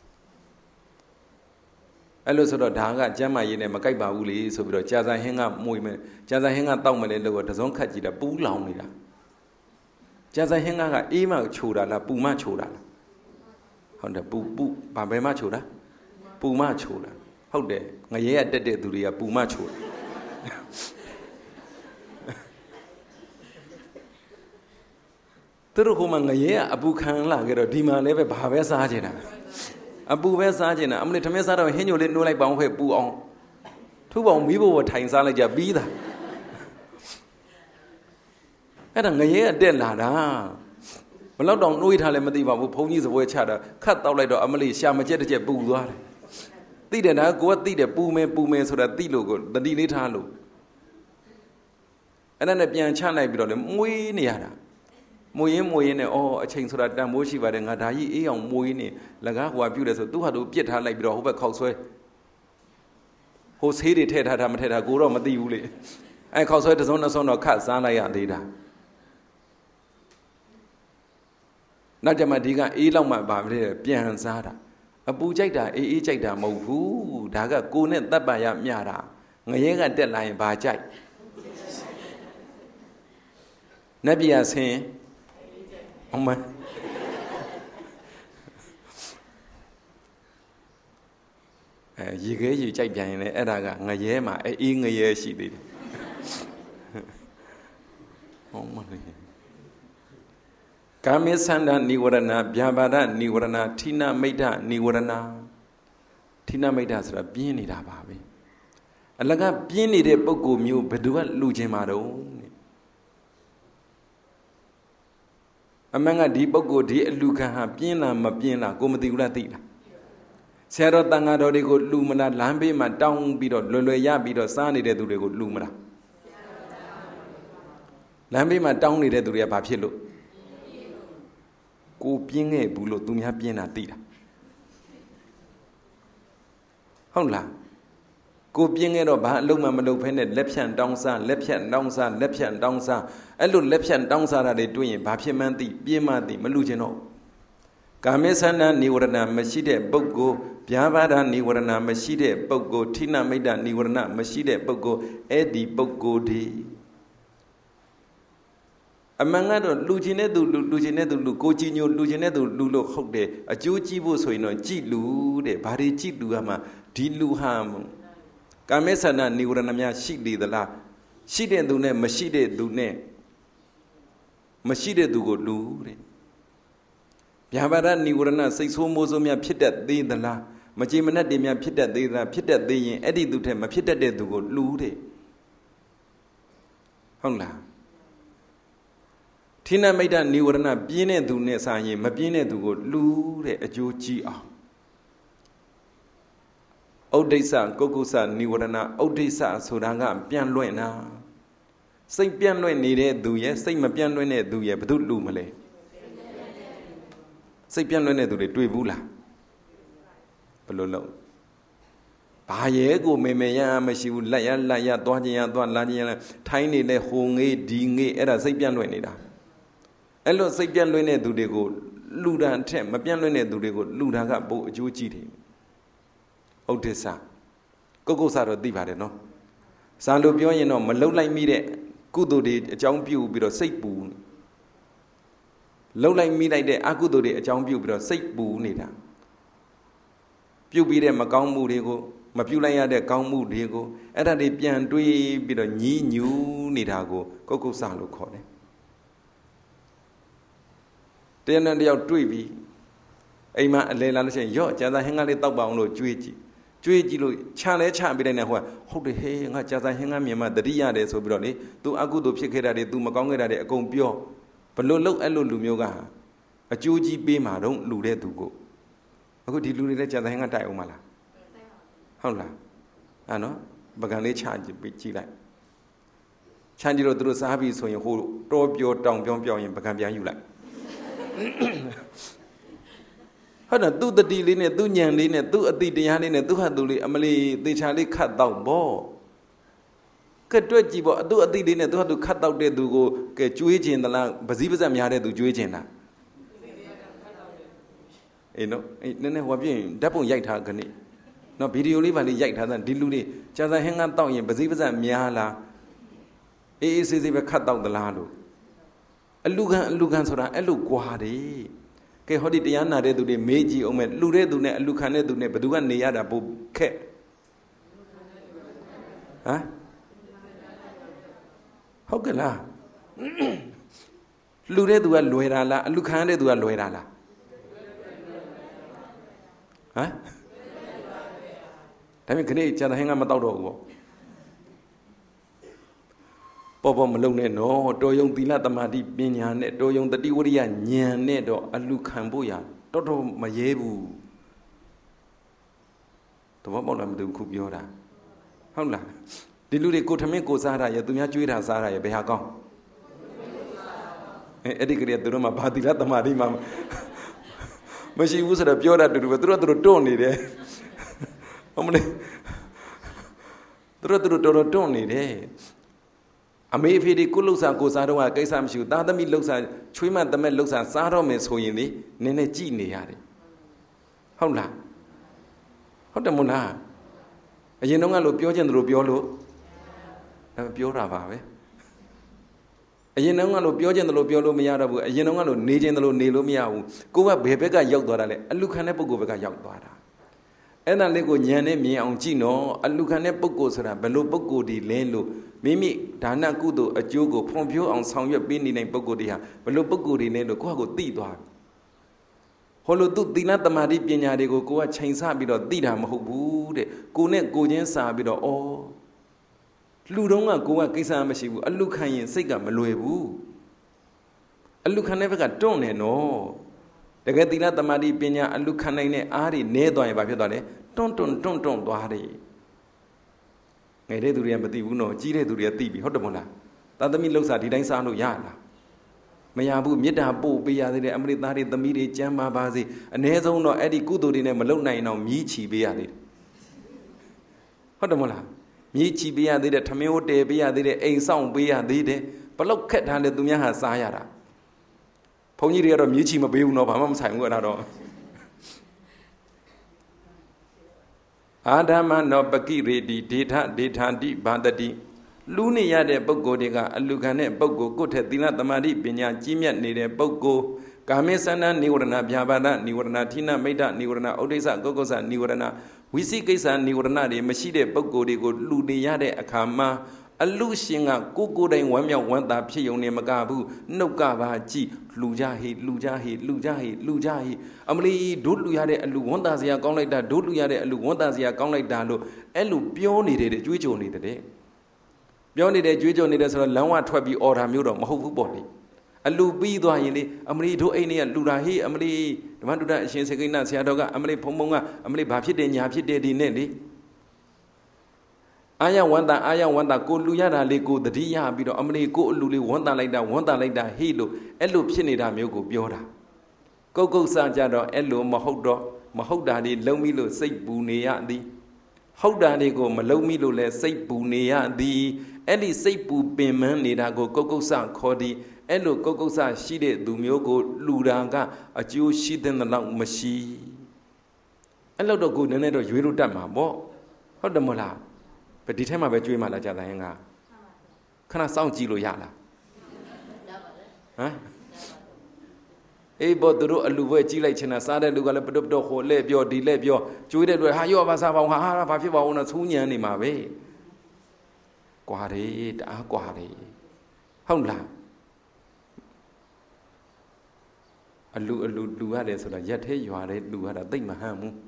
အဲ့လိုဆိုတော့ဒါကကျမ်းမာရေးနဲ့မကိုက်ပါဘူးလေဆိုပြီးတော့ကြာစံဟင်းကမွေမယ်ကြာစံဟင်းကတောက်မလဲလို့တစုံခတ်ကြည့်တာပူးလောင်နေတာကြာစံဟင်းကအေးမှချိုတာလားပူမှချိုတာလားဟုတ်တယ်ပူဘာဘယ်မှချိုတာပူမှချိုတာဟုတ်တယ်ငရဲကတက်တဲ့သူတွေကပူမှချိုတာသူတို့ကမှငရဲကအပူခံလာကြတော့ဒီမှာလည်းပဲဘာပဲစားကြတာအပူပဲစားကြတာအမလေးထမင်းစားတော့ဟင်းညိုလေးနှိုးလိုက်ပေါင်းဖဲ့ပူအောင်ထူပေါင်းမီးဘိုးထိုင်စားလိုက်ကြပြီးတာအဲ့ဒါငရဲအတက်လာတာဘလောက်တောင်နှွေးထားလဲမသိပါဘူးဘုန်းကြီးစပွဲချတာခတ်တောက်လိုက်တော့အမလေးရှာမကျက်တစ်ချက်ပူသွားတယ်သိတယ်ဒါကိုကသိတယ်ပူမယ်ဆိုတာသိလို့ကိုတတိလေးထားလို့အဲ့ဒါနဲ့ပြန်ချလိုက်ပြီးတော့လေမွေးနေရတာမွေးရင်နဲ့အော်အချိန်ဆိုတာတန်မိုးရှိပါတယ်ငါဒါကြီးအေးအောင်မွေးနေလကားဟွာပြုတ်တယ်ဆိုသူ့ဟာသူပြစ်ထားလိုက်ပြီးတော့ဟိုဘက်ခောက်ဆွဲဟိုဆေးတွေထည့်ထားတာမထည့်ထားကိုတော့မသိဘူးလေအဲ့ခောက်ဆွဲတစ်စုံနှစ်စုံတော့ခတ်စားလိုက်ရသေးတာနောက်ကြမှာဒီကအေးလောက်မှပါမလဲပြန်စားတာအပူကြိုက်တာအေးကြိုက်တာမဟုတ်ဘူးဒါကကိုနဲ့တပ်ပါရမျှတာငရဲကတက်လာရင်ဘာကြိုက်နတ်ပြည်ဆင်းဟုတ်မရေခဲရေကြိုက်ပြန်ရင်လည်းအဲ့ဒါကငရဲမှာအေးငရဲရှိသေးတယ်ဟုတ်မလေးကာမေသန္တာနိဝရဏဗျာပါဒနိဝရဏဌိနမိတ်္တနိဝရဏဌိနမိတ်္တဆိုတာပြင်းနေတာပါပဲအလကပြင်းနေတဲ့ပုဂ္ဂိုလ်မျိုးဘယ်သူကလူချင်းမှာတော့အမှန်ကဒီပုဂ္ဂိုလ်ဒီအလူခံဟာပြင်းလားမပြင်းလားကိုမသိဘူးလားသိလားဆရာတော်တန်ဃာတော်တွေကိုလူမလားလမ်းဘေးမှာတောင်းပြီးတော့လွယ်ရပြီးတော့စားနေတဲ့သူတွေကိုလူမလားလမ်းဘေးမှာတောင်းနေတဲ့သူတွေကဘာဖြစ်လို့ကိုပြင်းခဲ့ဘူးလို့သူများပြင်းတာသိတာဟုတ်လားကိုပြင်းခဲ့တော့ဘာအလုံးမလုပ်ဖဲနဲ့လက်ဖြန့်တောင်းစားလက်ဖြန့်တောင်းစားလက်ဖြန့်တောင်းစားအဲ့လိုလက်ဖြန့်တောင်းစားတာတွေတွေ့ရင်ဘာဖြစ်မှန်းသိပြင်းမှသိမလူချင်တော့ကာမေသန္တာနိဝရဏမရှိတဲ့ပုဂ္ဂိုလ်ဗျာပါဒနိဝရဏမရှိတဲ့ပုဂ္ဂိုလ်ဌိနမိတ်္တနိဝရဏမရှိတဲ့ပုဂ္ဂိုလ်အဲ့ဒီပုဂ္ဂိုလ်ဒီအမှန်ကတော့လူချင်းတဲ့သူလူချင်းတဲ့သူလူကိုကြည်ညိုလူချင်းတဲ့သူလူလို့ဟုတ်တယ်အကျိုးကြည့်ဖို့ဆိုရင်တော့ကြည်လူတဲ့ဘာတွေကြည်လူကမှဒီလူဟာကာမေသန္တာနိဝရဏများရှိလေသလားရှိတဲ့သူနဲ့မရှိတဲ့သူနဲ့မရှိတဲ့သူကိုလူတဲ့ဗျာပါဒနိဝရဏစိတ်ဆိုးမိုးဆိုးများဖြစ်တတ်သေးသလားမကြည်မနှက်တွေများဖြစ်တတ်သေးသလားဖြစ်တတ်သေးရင်အဲ့ဒီသူထက်မဖြစ်တတ်တဲ့သူကိုလူတဲ့ဟုတ်လားဌိနမိတ်္တနိဝရဏပြင်းတဲ့သူနဲ့ဆိုင်ရင်မပြင်းတဲ့သူကိုလူတဲ့အကျိုးကြီးအောင်ဥဒိစ္စကုက္ကုစနိဝရဏဥဒိစ္စဆိုတာကပြန်လွင့်တာစိတ်ပြန်လွင့်နေတဲ့သူရဲ့စိတ်မပြန်လွင့်တဲ့သူရဲ့ဘယ်သူလူမလဲစိတ်ပြန်လွင့်တဲ့သူတွေတွေ့ဘူးလားဘယ်လိုလုပ်ဘာရဲကိုမေမေရမရှိဘူးလက်ရသွားခြင်းရသွားလာခြင်းရထိုင်းနေလဲဟိုငေးဒီငေးအဲ့ဒါစိတ်ပြန်လွင့်နေတာအဲ့လိုစိတ်ပြန်လွင့်တဲ့သူတွေကိုလူတာအထက်မပြန်လွင့်တဲ့သူတွေကိုလူတာကပိုအကျိုးကြီးတယ်ဥဒိစ္စကုက္ကုစတော့သိပါတယ်နော်ဇာလို့ပြောရင်တော့မလှုပ်လိုက်မိတဲ့ကုသိုလ်တွေအကြောင်းပြုပြီးတော့စိတ်ပူလှုပ်လိုက်မိလိုက်တဲ့အကုသိုလ်တွေအကြောင်းပြုပြီးတော့စိတ်ပူနေတာပြုပြီးတဲ့မကောင်းမှုတွေကိုမပြုလိုက်ရတဲ့ကောင်းမှုတွေကိုအဲ့ဒါတွေပြန်တွေးပြီးတော့ညည်းညူးနေတာကိုကုက္ကုစလို့ခေါ်တယ်တရားနဲ့တယောက်တွေ့ပြီးအိမ်မှာအလဲလာလို့ရှိရင်ရော့ကြာသာဟင်းကားလေးတောက်ပါအောင်လို့ကြွေးကြည့်လို့ချလဲချပြီးတဲ့နဲ့ဟိုကဟုတ်တယ်ဟေးငါကြာသာဟင်းကားမြင်မှတတိရတယ်ဆိုပြီးတော့လေ तू အကုသိုလ်ဖြစ်ခဲ့တာတွေ तू မကောင်းခဲ့တာတွေအကုန်ပြောဘလို့လို့အဲ့လိုလူမျိုးကအကျိုးကြီးပေးမှာတော့လူတဲ့သူကိုအခုဒီလူတွေလည်းကြာသဟင်းကတိုက်အောင်မလားဟုတ်လားနော်ပကံလေးချကြည့်လိုက်ချမ်းကြည့်တော့သူတို့စားပြီးဆိုရင်ဟိုတောပြောတောင်ပြောရင်ပကံပြန်ယူလိုက်ဟုတ်တယ်သူ့တတိလေးနဲ့သူ့ညံလေးနဲ့သူ့အတိတရားလေးနဲ့သူ့ဟာသူလေးအမလီသေချာလေးခတ်တော့ပေါ့ကဲတွက်ကြည့်ပေါ့သူ့အတိလေးနဲ့သူ့ဟာသူခတ်တော့တဲ့သူကိုကဲကျွေးခြင်းသလားပစည်းပစက်များတဲ့သူကျွေးခြင်းလားအေးနော်အေးနည်းနည်းဟောပြရင်ဓာတ်ပုံရိုက်ထားခဏနော်ဗီဒီယိုလေးပါလေးရိုက်ထားတဲ့ဒီလူလေးကြာသဟင်းကတောက်ရင်ပစည်းပစက်များလားအေးအေးဆေးဆေးပဲခတ်တော့သလားလို့အလူခံဆိုတာအဲ့လိုကွာတယ်ကဲဟောဒီတရားနာတဲ့သူတွေမေးကြည့်အောင်မဲ့လှူတဲ့သူနဲ့အလူခံတဲ့သူနဲ့ဘယ်သူကနေရတာပိုခက်ဟမ်ဟုတ်ကဲ့လားလှူတဲ့သူကလွယ်တာလားအလူခံတဲ့သူကလွယ်တာလားဟမ်ဒါပေမဲ့ခဏကြာသဟင်းကမတော့တော့ဘူးပေါ့မလုံနဲ့နော်တော်ယုံသီလသမာဓိပညာနဲ့တော်ယုံတတိဝရိယဉာဏ်နဲ့တော့အလူခံဖို့ရတော်မရဲဘူးတဘောပေါက်လားမသိဘူးခုပြောတာဟုတ်လားဒီလူတွေကိုထမင်းကိုစားတာရသူများကျွေးတာစားတာရဘယ်ဟာကောင်းအဲ့ဒီကလေးသူတို့မှဘာသီလသမာဓိမှမရှိဘူးဆိုတော့ပြောတာတူတူပဲသူတို့တွန့်နေတယ်ဟုတ်မလဲသူတို့တော်တွန့်နေတယ်အမေအဖေဒီကိုလှုပ်စားကိုစားတော့ကကိစ္စမရှိဘူးသားသမီးလှုပ်စားချွေးမတမက်လှုပ်စားစားတော့မယ်ဆိုရင်လေနည်းနည်းကြည်နေရတယ်ဟုတ်လားဟုတ်တယ်မို့လားအရင်တော့ကလို့ပြောချင်တယ်လို့ပြောလို့ပြောတာပါပဲအရင်တော့ကလို့ပြောချင်တယ်လို့ပြောလို့မရတော့ဘူးအရင်တော့ကလို့နေချင်တယ်လို့နေလို့မရဘူးကိုကဘယ်ဘက်ကရောက်သွားတာလဲအလူခံတဲ့ပုဂ္ဂိုလ်ဘက်ကရောက်သွားတာအဲ့ဒါလေးကိုဉာဏ်နဲ့မြင်အောင်ကြည့်နော်အလူခံတဲ့ပုဂ္ဂိုလ်ဆိုတာဘယ်လိုပုဂ္ဂိုလ်ဒီလဲလို့မိမိဒါနကုသိုလ်အကျိုးကိုဖွံ့ဖြိုးအောင်ဆောင်ရွက်ပေးနေတဲ့ပုဂ္ဂိုလ်တွေဟာဘယ်လိုပုဂ္ဂိုလ်တွေလဲလို့ကိုယ့်ဟာကိုသိသွားပြီဟောလို့သူသီလသမာဓိပညာတွေကိုကိုကချိန်ဆပြီးတော့သိတာမဟုတ်ဘူးတဲ့ကိုနဲ့ကိုချင်းစာပြီးတော့ဩလူတုံးကကိုကကိစ္စမရှိဘူးအလူခံရင်စိတ်ကမလွယ်ဘူးအလူခံတဲ့ဘက်ကတွန့်နေနော်တကယ်သီလသမာဓိပညာအလူခံနိုင်တဲ့အားတွေနဲသွားရင်ဘာဖြစ်သွားလဲတွန့်သွားတယ်ငယ်တဲ့သူတွေကမသိဘူးနော်ကြီးတဲ့သူတွေကသိပြီဟုတ်တယ်မဟုတ်လားသာသမီလှုပ်ရှားဒီတိုင်းစားလို့ရလားမရဘူးမေတ္တာပို့ပေးရသေးတယ်အမရိသားတွေသမီးတွေကျမ်းပါပါစေအ ਨੇ ဆုံးတော့အဲ့ဒီကုသိုလ်တွေနဲ့မလုံနိုင်အောင်မြည်ချီပေးရသေးတယ်ဟုတ်တယ်မဟုတ်လားမြည်ချီပေးရသေးတယ်ထမင်းဟိုတဲပေးရသေးတယ်အိမ်ဆောင်ပေးရသေးတယ်ဘလောက်ခက်ထားလဲသူများဟာစားရတာဘုန်းကြီးတွေကတော့မြည်ချီမပေးဘူးနော်ဘာမှမဆိုင်ဘူးအဲ့ဒါတော့အာဓမ္မနောပကိရေတိဒေထဒေထာတိဘာတတိလူနေရတဲ့ပုဂ္ဂိုလ်တွေကအလူခံတဲ့ပုဂ္ဂိုလ်ကိုယ့်ထက်သီလသမာဓိပညာကြီးမြတ်နေတဲ့ပုဂ္ဂိုလ်ကာမေသန္နနိဝရဏဗျာပါဒနိဝရဏဌိနမိတ်တနိဝရဏဩဒိစ္စကုက္ကုဆနိဝရဏဝိသိကိစ္စနိဝရဏတွေမရှိတဲ့ပုဂ္ဂိုလ်တွေကိုလူနေရတဲ့အခါမှာအလူရှင်ကကိုယ်တိုင်ဝမ်းမြောက်ဝမ်းသာဖြစ်ုံနဲ့မကဘူးနှုတ်ကပါကြည့်လူကြဟိအမလီဒုလူရတဲ့အလူဝမ်းသာစရာကောင်းလိုက်တာဒုလူရတဲ့အလူဝမ်းသာစရာကောင်းလိုက်တာလို့အဲ့လိုပြောနေတယ်ကြွေးကြော်နေတယ်ပြောနေတယ်ကြွေးကြော်နေတယ်ဆိုတော့လမ်းဝထွက်ပြီးအော်ဒါမျိုးတော့မဟုတ်ဘူးပေါ့လေအလူပြီးသွားရင်လေအမလီတို့အိမ်တွေကလူတာဟေးအမလီဓမ္မတုဒ္ဒအရှင်စေကိဏဆရာတော်ကအမလီဖုံကအမလီဘာဖြစ်တယ်ညာဖြစ်တယ်ဒီနဲ့လေအာယဝန္တာကိုလူရတာလေးကိုတတိယပြီးတော့အမလီကိုအလူလေးဝန္တာလိုက်တာဟေးလို့အဲ့လိုဖြစ်နေတာမျိုးကိုပြောတာကုတ်စကြတော့အဲ့လိုမဟုတ်တာတွေလုံးပြီးလို့စိတ်ပူနေရသည်ဟုတ်တာတွေကိုမလုံးပြီးလို့လဲစိတ်ပူနေရသည်အဲ့ဒီစိတ်ပူပင်ပန်းနေတာကိုကုတ်စခေါ်သည်အဲ့လိုကုတ်စရှိတဲ့သူမျိုးကိုလူတာကအကျိုးရှိတဲ့လောက်မရှိအဲ့လိုတော့ကိုနည်းနည်းတော့ရွေးလို့တတ်မှာပေါ့ဟုတ်တယ်မလားဒီထဲမှာပဲကြွေးမှလားကြာတိုင်းကခဏစောင့်ကြည့်လို့ရလားဟမ်အေးဘောသူတို့အလူပွဲကြီးလိုက်ချင်တာစားတဲ့လူကလည်းပတုပတော့ဟိုလဲ့ပြောဒီလဲ့ပြောကြွေးတဲ့လူဟာရောဘာစားပါအောင်ဟာဘာဖြစ်ပါအောင်နော်သူးညံနေမှာပဲကွာတယ်တအားကွာတယ်ဟုတ်လားအလူရတယ်ဆိုတာရက်သေးရွာတဲ့လူရတာသိမ့်မဟန်ဘူး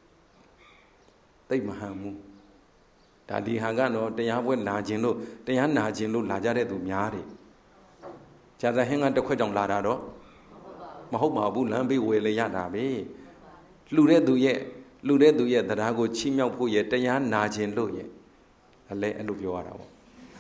ဒါဒီဟာကတော့တရားပွဲလာခြင်းလို့တရားနာခြင်းလို့လာကြတဲ့သူများတယ်။ကြာသဟင်းကတစ်ခွက်ကြောင့်လာတာတော့မဟုတ်ပါဘူးလမ်းဘေးဝယ်လေရတာပဲလူတဲ့သူရဲ့တရားကိုချီးမြှောက်ဖို့ရဲ့တရားနာခြင်းလို့ရဲ့အလဲအဲ့လိုပြောရတာပေါ့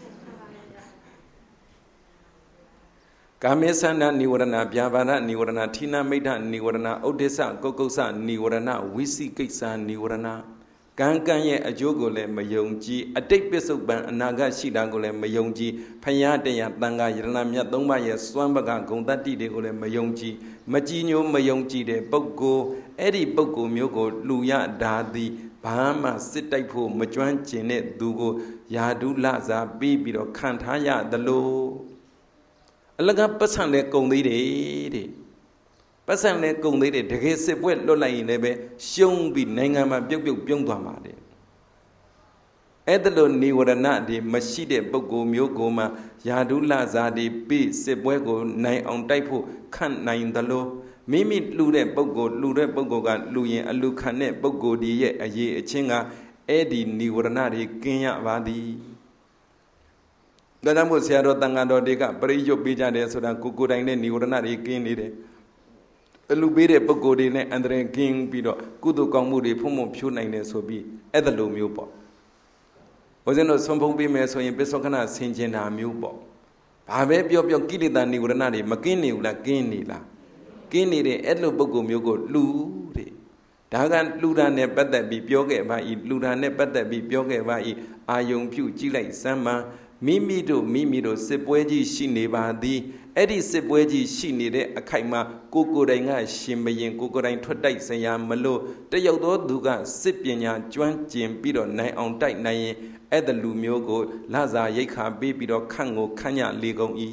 ကာမေသန္တာနိဝရဏဗျာပါဒနိဝရဏဌိနမိဋ္ဌနိဝရဏဥဒိစ္စကုက္ကုဆနိဝရဏဝိသိကိစ္စနိဝရဏကံကံရဲ့အကျိုးကိုလည်းမယုံကြည်အတိတ်ပစ္စုပန်အနာဂတ်ရှိတာကိုလည်းမယုံကြည်ဖယားတရားတန်ခါယရဏမြတ်၃ပါးရဲ့စွမ်းပကဂုံတတ္တိတွေကိုလည်းမယုံကြည်မကြည်ညိုမယုံကြည်တဲ့ပုဂ္ဂိုလ်အဲ့ဒီပုဂ္ဂိုလ်မျိုးကိုလူရဓာသည်ဘာမှစစ်တိုက်ဖို့မကျွမ်းကျင်တဲ့သူကိုယာဒုလစာပြီးပြီးတော့ခံထားရသလိုအလကပတ်ဆံတဲ့ကုံသေးတယ်တဲ့ပတ်စံနဲ့ကုံသေးတယ်တကယ်စစ်ပွဲလွတ်လိုက်ရင်လည်းပဲရှုံးပြီးနိုင်ငံမှာပြုတ်ပြုံးသွားမှာတဲ့အဲ့ဒါလိုနိဝရဏတွေမရှိတဲ့ပုဂ္ဂိုလ်မျိုးကိုမှယာဒုလဇာတိပြီးစစ်ပွဲကိုနိုင်အောင်တိုက်ဖို့ခန့်နိုင်သလိုမိမိလှူတဲ့ပုဂ္ဂိုလ်ကလှူရင်အလှခံတဲ့ပုဂ္ဂိုလ်ဒီရဲ့အရေးအချင်းကအဲ့ဒီနိဝရဏတွေကင်းရပါသည်ဒါကြောင့်မို့ဆရာတော်တန်ဃာတော်တွေကပရိယုတ်ပေးကြတယ်ဆိုတာကိုယ်တိုင်နဲ့နိဝရဏတွေကင်းနေတယ်အလူပေးတဲ့ပုဂ္ဂိုလ်တွေနဲ့အန္တရာယ်ကင်းပြီးတော့ကုသိုလ်ကောင်းမှုတွေဖုံဖုံဖြိုးနိုင်တယ်ဆိုပြီးအဲ့ဒါလိုမျိုးပေါ့ဘုရားတို့ဆုံးဖုံးပေးမယ်ဆိုရင်ပစ္စောခဏဆင်ခြင်တာမျိုးပေါ့ဘာပဲပြောကိလေသာနိဝရဏတွေမကင်းနေဘူးလားကင်းနေလားကင်းနေတဲ့အဲ့လိုပုဂ္ဂိုလ်မျိုးကိုလှူတဲ့ဒါကလှူတာနဲ့ပတ်သက်ပြီးပြောခဲ့ပါ၏လှူတာနဲ့ပတ်သက်ပြီးပြောခဲ့ပါ၏အာယုံပြုကြည့်လိုက်စမ်းမှမိမိတို့စစ်ပွဲကြီးရှိနေပါသည်အဲ့ဒီစစ်ပွဲကြီးရှိနေတဲ့အခိုက်မှာကိုယ်တိုင်ကရှင်ဘရင်ကိုယ်တိုင်ထွက်တိုက်စရာမလို့တယောက်သောသူကစစ်ပညာကျွမ်းကျင်ပြီးတော့နိုင်အောင်တိုက်နိုင်ရင်အဲ့ဒါလူမျိုးကိုလစာရိတ်ခါပေးပြီးတော့ခန့်ကိုခန့်ညလေကုန်၏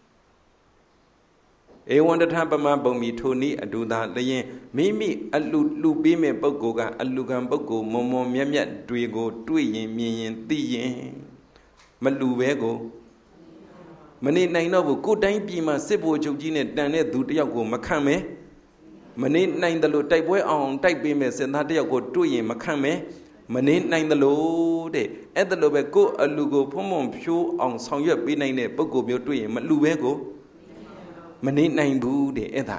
ဧဝံတထပမဘုံမီထိုနည်းအတူသာလျင်မိမိအလူပေးမဲ့ပုဂ္ဂိုလ်ကအလူကံပုဂ္ဂိုလ်မွန်မြတ်တွေကိုတွေ့ရင်မြင်ရင်သိရင်မလူပဲကိုမနေနိုင်တော့ဘူးကိုတိုင်းပြည်မှာစစ်ဗိုလ်ချုပ်ကြီးနဲ့တန်တဲ့သူတယောက်ကိုမခံမဲမနေနိုင်တယ်လို့တိုက်ပွဲအောင်တိုက်ပေးမဲ့စစ်သားတယောက်ကိုတွေ့ရင်မခံမဲမနေနိုင်တယ်လို့တဲ့အဲ့ဒါလိုပဲကိုအလူကိုဖုံဖြိုးအောင်ဆောင်ရွက်ပေးနိုင်တဲ့ပုဂ္ဂိုလ်မျိုးတွေ့ရင်မလူပဲကိုမနေနိုင်ဘူးတဲ့အဲ့ဒါ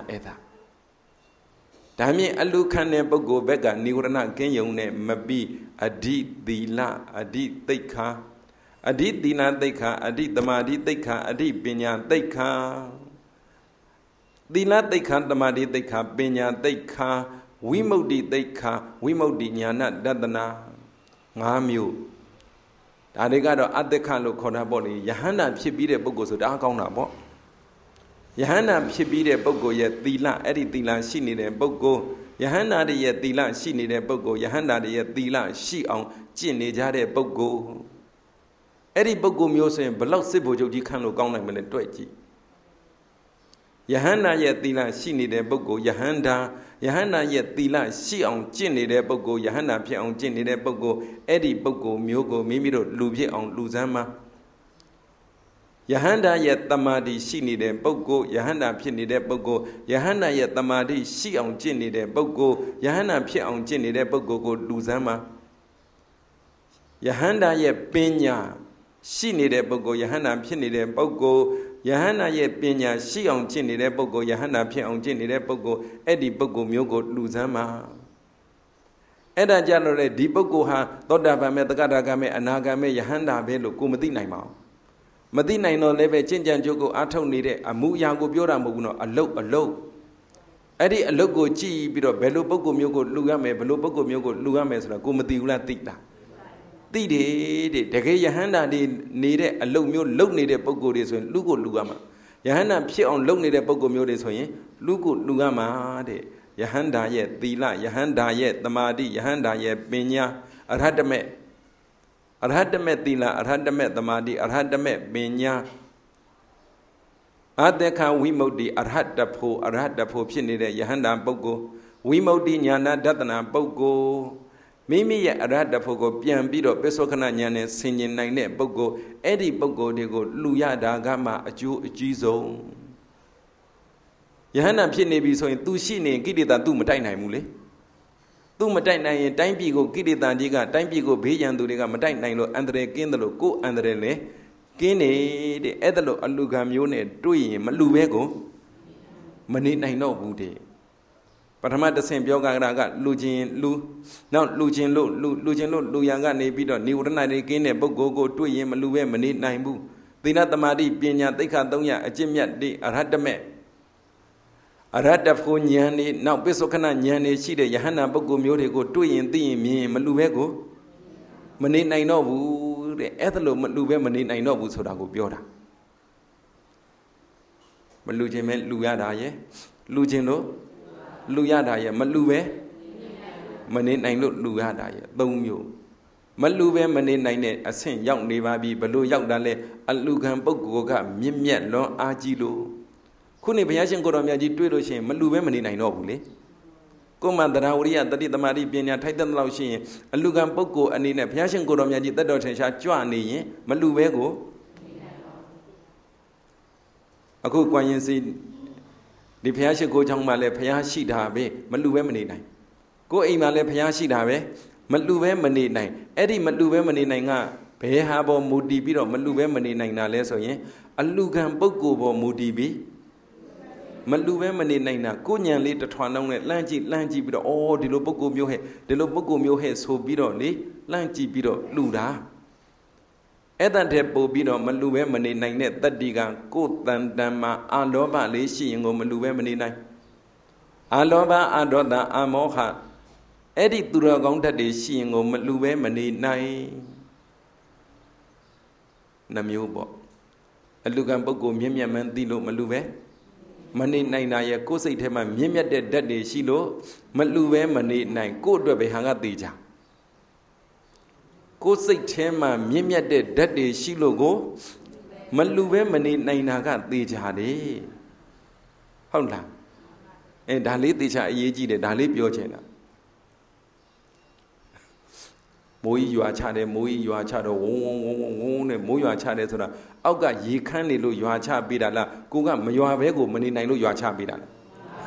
ဒါမြင်အလူခံတဲ့ပုဂ္ဂိုလ်ဘက်ကနိဝရဏကင်းယုံနဲ့မပြီးအဓိသီလအဓိသိက္ခာအဓိသီလသိက္ခာအဓိသမာဓိသိက္ခာအဓိပညာသိက္ခာသီလသိက္ခာသမာဓိသိက္ခာပညာသိက္ခာဝိမု ക്തി သိက္ခာဝိမု ക്തി ဉာဏတတနာ၅မျိုးဒါတွေကတော့အတ္တခလို့ခေါ်တာပေါ့လေယဟန္တာဖြစ်ပြီးတဲ့ပုဂ္ဂိုလ်ဆိုတအားကောင်းတာပေါ့ယဟန္တာဖြစ်ပြီးတဲ့ပုဂ္ဂိုလ်ရဲ့သီလအဲ့ဒီသီလရှိနေတဲ့ပုဂ္ဂိုလ်ယဟန္တာတွေရဲ့သီလရှိနေတဲ့ပုဂ္ဂိုလ်ယဟန္တာတွေရဲ့သီလရှိအောင်ကျင့်နေကြတဲ့ပုဂ္ဂိုလ်အဲ့ဒီပုဂ္ဂိုလ်မျိုးဆိုရင်ဘလောက်စစ်ဗိုလ်ချုပ်ကြီးခန့်လို့ကောင်းနိုင်မလဲတွေ့ကြည့်ယဟန္တာရဲ့သီလရှိနေတဲ့ပုဂ္ဂိုလ်ယဟန္တာရဲ့သီလရှိအောင်ကျင့်နေတဲ့ပုဂ္ဂိုလ်ယဟန္တာဖြစ်အောင်ကျင့်နေတဲ့ပုဂ္ဂိုလ်အဲ့ဒီပုဂ္ဂိုလ်မျိုးကိုမိမိတို့လူဖြစ်အောင်လူစမ်းမှာယဟန္တာရဲ့တမာတိရှိနေတဲ့ပုဂ္ဂိုလ်ယဟန္တာဖြစ်နေတဲ့ပုဂ္ဂိုလ်ယဟန္တာရဲ့တမာတိရှိအောင်ကျင့်နေတဲ့ပုဂ္ဂိုလ်ယဟန္တာဖြစ်အောင်ကျင့်နေတဲ့ပုဂ္ဂိုလ်ကိုလူစမ်းမှာယဟန္တာရဲ့ပညာရှိနေတဲ့ပုဂ္ဂိုလ်ယဟန္တာဖြစ်နေတဲ့ပုဂ္ဂိုလ်ယဟန္တာရဲ့ပညာရှိအောင်ကျင့်နေတဲ့ပုဂ္ဂိုလ်ယဟန္တာဖြစ်အောင်ကျင့်နေတဲ့ပုဂ္ဂိုလ်အဲ့ဒီပုဂ္ဂိုလ်မျိုးကိုလူစမ်းမှာအဲ့ဒါကြလို့လေဒီပုဂ္ဂိုလ်ဟာသောတာပန်မဲ့သက္ကတာကမဲ့အနာဂတ်မဲ့ယဟန္တာပဲလို့ကိုမသိနိုင်ပါဘူးမသိနိုင်တော့လည်းပဲကျင့်ကြံကြိုးကိုအားထုတ်နေတဲ့အမှုအရာကိုပြောတာမဟုတ်ဘူးနော်အလုတ်အဲ့ဒီအလုတ်ကိုကြည့်ပြီးတော့ဘယ်လိုပုဂ္ဂိုလ်မျိုးကိုလူရမယ်ဘယ်လိုပုဂ္ဂိုလ်မျိုးကိုလူရမယ်ဆိုတာကိုမသိဘူးလားသိလားသိတယ်တဲ့တကယ်ယဟန္တာတွေနေတဲ့အလုတ်မျိုးလုံနေတဲ့ပုဂ္ဂိုလ်တွေဆိုရင်လူကိုလူရမှာယဟန္တာဖြစ်အောင်လုံနေတဲ့ပုဂ္ဂိုလ်မျိုးတွေဆိုရင်လူကိုလူရမှာတဲ့ယဟန္တာရဲ့သီလယဟန္တာရဲ့သမာဓိယဟန္တာရဲ့ပညာအရဟတမေသီလအရဟတမေသမာဓိအရဟတမေပညာအတ္တခဝိမု ക്തി အရဟတဖို့ဖြစ်နေတဲ့ယဟန္တာပုဂ္ဂိုလ်ဝိမု ക്തി ဉာဏဒသနာပုဂ္ဂိုလ်မိမိရဲ့အရဟတဖို့ကိုပြန်ပြီးတော့ပစ္စောခဏဉာဏ်နဲ့ဆင်ခြင်နိုင်တဲ့ပုဂ္ဂိုလ်အဲ့ဒီပုဂ္ဂိုလ်တွေကိုလူရတာကမှအကျိုးအကြီးဆုံးယဟန္တာဖြစ်နေပြီဆိုရင် तू ရှိနေကိလေသာ तू မတိုက်နိုင်ဘူးလေ तू မတိုက်နိုင်ရင်တိုင်းပြည်ကိုကိလေသာကြီးကတိုင်းပြည်ကိုဘေးရန်သူတွေကမတိုက်နိုင်လို့အန္တရာယ်ကင်းတယ်လို့ကိုယ်အန္တရာယ်လည်းကင်းနေတဲ့အဲ့ဒါလို့အလူကံမျိုးနဲ့တွေ့ရင်မလူပဲကိုမနေနိုင်တော့ဘူးတဲ့ပထမတစ်ဆင့်ပြောကြတာကလူချင်းလူနောက်လူချင်းလို့လူရန်ကနေပြီးတော့နိဝရဏတွေกินတဲ့ပုဂ္ဂိုလ်ကိုတွေ့ရင်မလူပဲမနေနိုင်ဘူးသီလသမာဓိပညာသိက္ခာ300အကျင့်မြတ်တွေအရဟတမေအရဟတဖို့ဉာဏ်နေနောက်ပိဿခဏဉာဏ်နေရှိတဲ့ယဟန္တာပုဂ္ဂိုလ်မျိုးတွေကိုတွေ့ရင်သိရင်မြင်မလူပဲကိုမနေနိုင်တော့ဘူးတဲ့အဲ့ဒါလို့မလူပဲမနေနိုင်တော့ဘူးဆိုတာကိုပြောတာမလူခြင်းပဲလူရတာရဲ့လူခြင်းလို့လူရတာရဲ့မလူပဲမနေနိုင်လို့လူရတာရဲ့၃မျိုးမလူပဲမနေနိုင်တဲ့အဆင့်ရောက်နေပါပြီဘလို့ရောက်တာလဲအလူခံပုဂ္ဂိုလ်ကမြင့်မြတ်လွန်အားကြီးလို့ခုနေဘုရားရှင်ကိုတော်မြတ်ကြီးတွေ့လို့ရှိရင်မလူပဲမနေနိုင်တော့ဘူးလေကိုမန္တရာဝရိယတတိသမာဓိပညာထိုက်တဲ့လောက်ရှိရင်အလူခံပုဂ္ဂိုလ်အနေနဲ့ဘုရားရှင်ကိုတော်မြတ်ကြီးတတ်တော်ထင်ရှားကြွနေရင်မလူပဲကိုအခုကွာရင်စီဒီဘုရားရှိခိုးချောင်းမှာလည်းဘုရားရှိတာပဲမလူပဲမနေနိုင်ကိုယ်အိမ်မှာလည်းဘုရားရှိတာပဲမလူပဲမနေနိုင်အဲ့ဒီမလူပဲမနေနိုင်ကဘယ်ဟာပေါ်မူတည်ပြီးတော့မလူပဲမနေနိုင်တာလဲဆိုရင်အလူခံပုဂ္ဂိုလ်ပေါ်မူတည်ပြီးမလူပဲမနေနိုင်တာကိုညံလေးတထွာနှောင်းနဲ့လှမ်းကြည့်ပြီးတော့အော်ဒီလိုပုဂ္ဂိုလ်မျိုးဟဲ့ဒီလိုပုဂ္ဂိုလ်မျိုးဟဲ့ဆိုပြီးတော့လေလှမ်းကြည့်ပြီးတော့လူတာအဲ့တတဲ့ပို့ပြီးတော့မလူပဲမနေနိုင်တဲ့တတ္တိကကိုယ်တန်တန်မှာအာလောဘလေးရှိရင်ကိုမလူပဲမနေနိုင်အာလောဘအာဒေါသအာမောဟအဲ့ဒီသူတော်ကောင်းတတ်တွေရှိရင်ကိုမလူပဲမနေနိုင်နှမျိုးပေါ့အလူကံပုဂ္ဂိုလ်မြင့်မြတ်မှန်းသိလို့မလူပဲမနေနိုင်တာရဲ့ကိုယ်စိတ်ထဲမှာမြင့်မြတ်တဲ့ဓာတ်တွေရှိလို့မလူပဲမနေနိုင်ကိုယ့်အတွက်ပဲဟာကသိကြကိုယ်စိတ်ထဲမှာမြင့်မြတ်တဲ့ဓာတ်တွေရှိလို့ကိုမလူပဲမနေနိုင်တာကသိကြတယ်ဟုတ်လားဒါလေးသိချအရေးကြီးတယ်ဒါလေးပြောချင်တာမိုးကြီးရွာချတယ်မိုးကြီးရွာချတော့ဝုန်းနဲ့မိုးရွာချတယ်ဆိုတာအောက်ကရေခမ်းနေလို့ရွာချပေးတာလားကိုကမရွာဘဲကိုမနေနိုင်လို့ရွာချပေးတာလား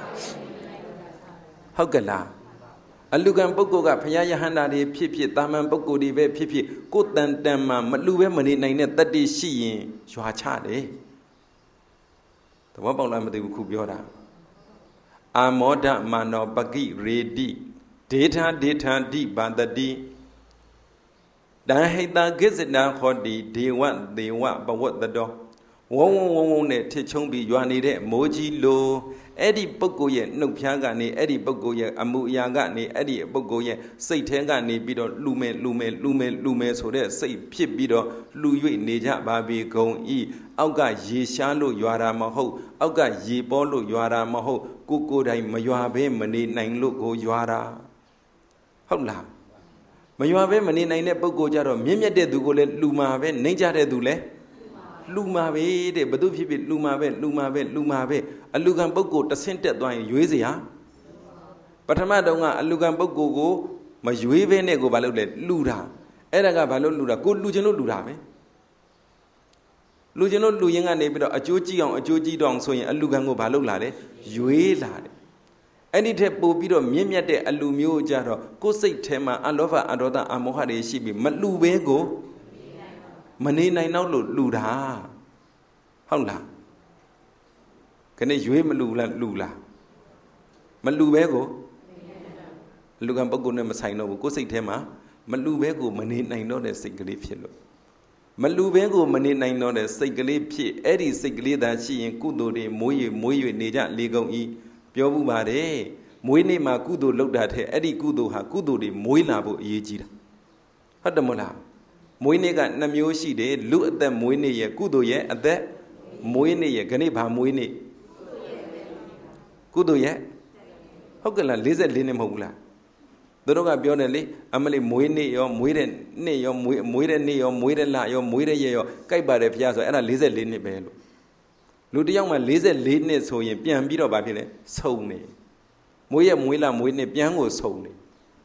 ဟုတ်ကဲ့လားအလူကံပုဂ္ဂိုလ်ကဘုရားယဟန္တာတွေဖြစ်ဖြစ်တာမန်ပုဂ္ဂိုလ်တွေပဲဖြစ်ဖြစ်ကိုယ်တန်တန်မှာမလူပဲမနေနိုင်တဲ့တတ္တိရှိရင်ရွာချတယ်သဘောပေါက်လားမသိဘူးခုပြောတာအာမောဒမာနောပကိရေတိဒေထာတိဘာတတိတံဟိတကိစ္စနာခောတိဒေဝဘဝတ္တောဝုံနဲ့ထစ်ချုံပြီးရွာနေတဲ့မိုးကြီးလိုအဲ့ဒီပုဂ္ဂိုလ်ရဲ့နှုတ်ဖျားကနေအဲ့ဒီပုဂ္ဂိုလ်ရဲ့အမှုအရာကနေအဲ့ဒီပုဂ္ဂိုလ်ရဲ့စိတ်ထဲကနေပြီးတော့လူမယ်ဆိုတဲ့စိတ်ဖြစ်ပြီးတော့လူ၍နေကြပါပြီဂုံဤအောက်ကရေရှားလို့ရွာတာမဟုတ်အောက်ကရေပေါ်လို့ရွာတာမဟုတ်ကိုယ်တိုင်မရွာဘဲမနေနိုင်လို့ကိုရွာတာဟုတ်လားမရွာဘဲမနေနိုင်တဲ့ပုဂ္ဂိုလ်ကြတော့မြင့်မြတ်တဲ့သူကိုလည်းလူမှာပဲနှိမ့်ကြတဲ့သူလည်းလူမှာပဲတဲ့ဘသူဖြစ်ဖြစ်လူမှာပဲအလူကံပုဂ္ဂိုလ်တဆင့်တက်သွားရင်ရွေးစရာပထမတုန်းကအလူကံပုဂ္ဂိုလ်ကိုမရွေးဘဲနဲ့ကိုဘာလုပ်လဲလူတာအဲ့ဒါကဘာလို့လူတာကိုလူချင်းလို့လူတာပဲလူချင်းလို့လူရင်းကနေပြီးတော့အကျိုးကြီးတော့ဆိုရင်အလူကံကိုဘာလုပ်လာလဲရွေးလာတယ်အဲ့ဒီထက်ပိုပြီးတော့မြင့်မြတ်တဲ့အလူမျိုးကြတော့ကိုယ်စိတ်ထဲမှာအလောဘအဒေါသအမောဟတွေရှိပြီးမလူပဲကိုမနေနိုင်တော့လို့လူတာဟုတ်လားခဏရွေးမလူလားလူလားမလူပဲကိုအလူကံပုဂ္ဂိုလ်နဲ့မဆိုင်တော့ဘူးကိုယ်စိတ်ထဲမှာမလူပဲကိုမနေနိုင်တော့တဲ့စိတ်ကလေးဖြစ်လို့မလူပဲကိုမနေနိုင်တော့တဲ့စိတ်ကလေးဖြစ်အဲ့ဒီစိတ်ကလေးသာရှိရင်ကုသိုလ်တွေမွေး၍နေကြလေကုန်ဤပြောဘူးပါတယ်မွေးနေ့မှာကုသိုလ်လုပ်တာတဲ့အဲ့ဒီကုသိုလ်ဟာကုသိုလ်တွေမွေးလာဖို့အရေးကြီးတာဟုတ်တယ်မလားမွေးနေ့က2မျိုးရှိတယ်လူအသက်မွေးနေ့ရဲ့ကုသိုလ်ရဲ့အသက်မွေးနေ့ရဲ့ခဏဘာမွေးနေ့ကုသိုလ်ရဲ့ဟုတ်ကဲ့လား44နှစ်မဟုတ်ဘူးလားသူတို့ကပြောတယ်လေအမလေးမွေးနေ့ရောမွေးတဲ့နေ့ရောမွေးတဲ့နေ့ရောမွေးတဲ့လရောမွေးတဲ့ရက်ရောကြိုက်ပါတယ်ဖျားဆိုအဲ့ဒါ44နှစ်ပဲလို့လူတယောက်မှ44နှစ်ဆိုရင်ပြန်ပြီးတော့ဗာဖြစ်လဲဆုံနေမွေးရမွေးလာမွေးနှစ်ပြန်ကိုဆုံနေ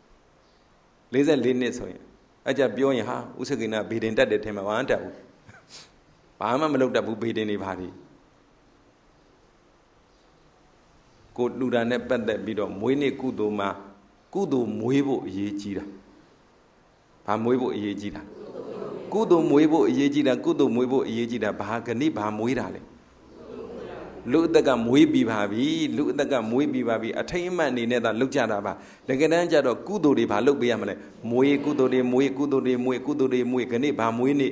44နှစ်ဆိုရင်အကြပြောရင်ဟာဥစ္စာကိနာဘေဒင်တက်တယ်ထင်မှာဘာမှတက်ဘူးဘာမှမလုပ်တတ်ဘူးဘေဒင်နေပါသည်ကိုလူတာနဲ့ပတ်သက်ပြီးတော့မွေးနေ့ကုသိုလ်မှာကုသိုလ်မွေးဖို့အရေးကြီးတာဘာမွေးဖို့အရေးကြီးတာကုသိုလ်မွေးဖို့အရေးကြီးတာကုသိုလ်မွေးဖို့အရေးကြီးတာဘာဂဏိဘာမွေးတာလဲလူတက်ကမွေးပြီးပါပြီလူတက်ကမွေးပြီးပါပြီအထိတ်အမှတ်အနေနဲ့သာလုပ်ကြတာပါတကယ်တမ်းကျတော့ကုသိုလ်တွေဘာလုပ်ပေးရမလဲမွေးကုသိုလ်တွေမွေးကုသိုလ်တွေမွေးကုသိုလ်တွေမွေးခဏဘာမွေးနေ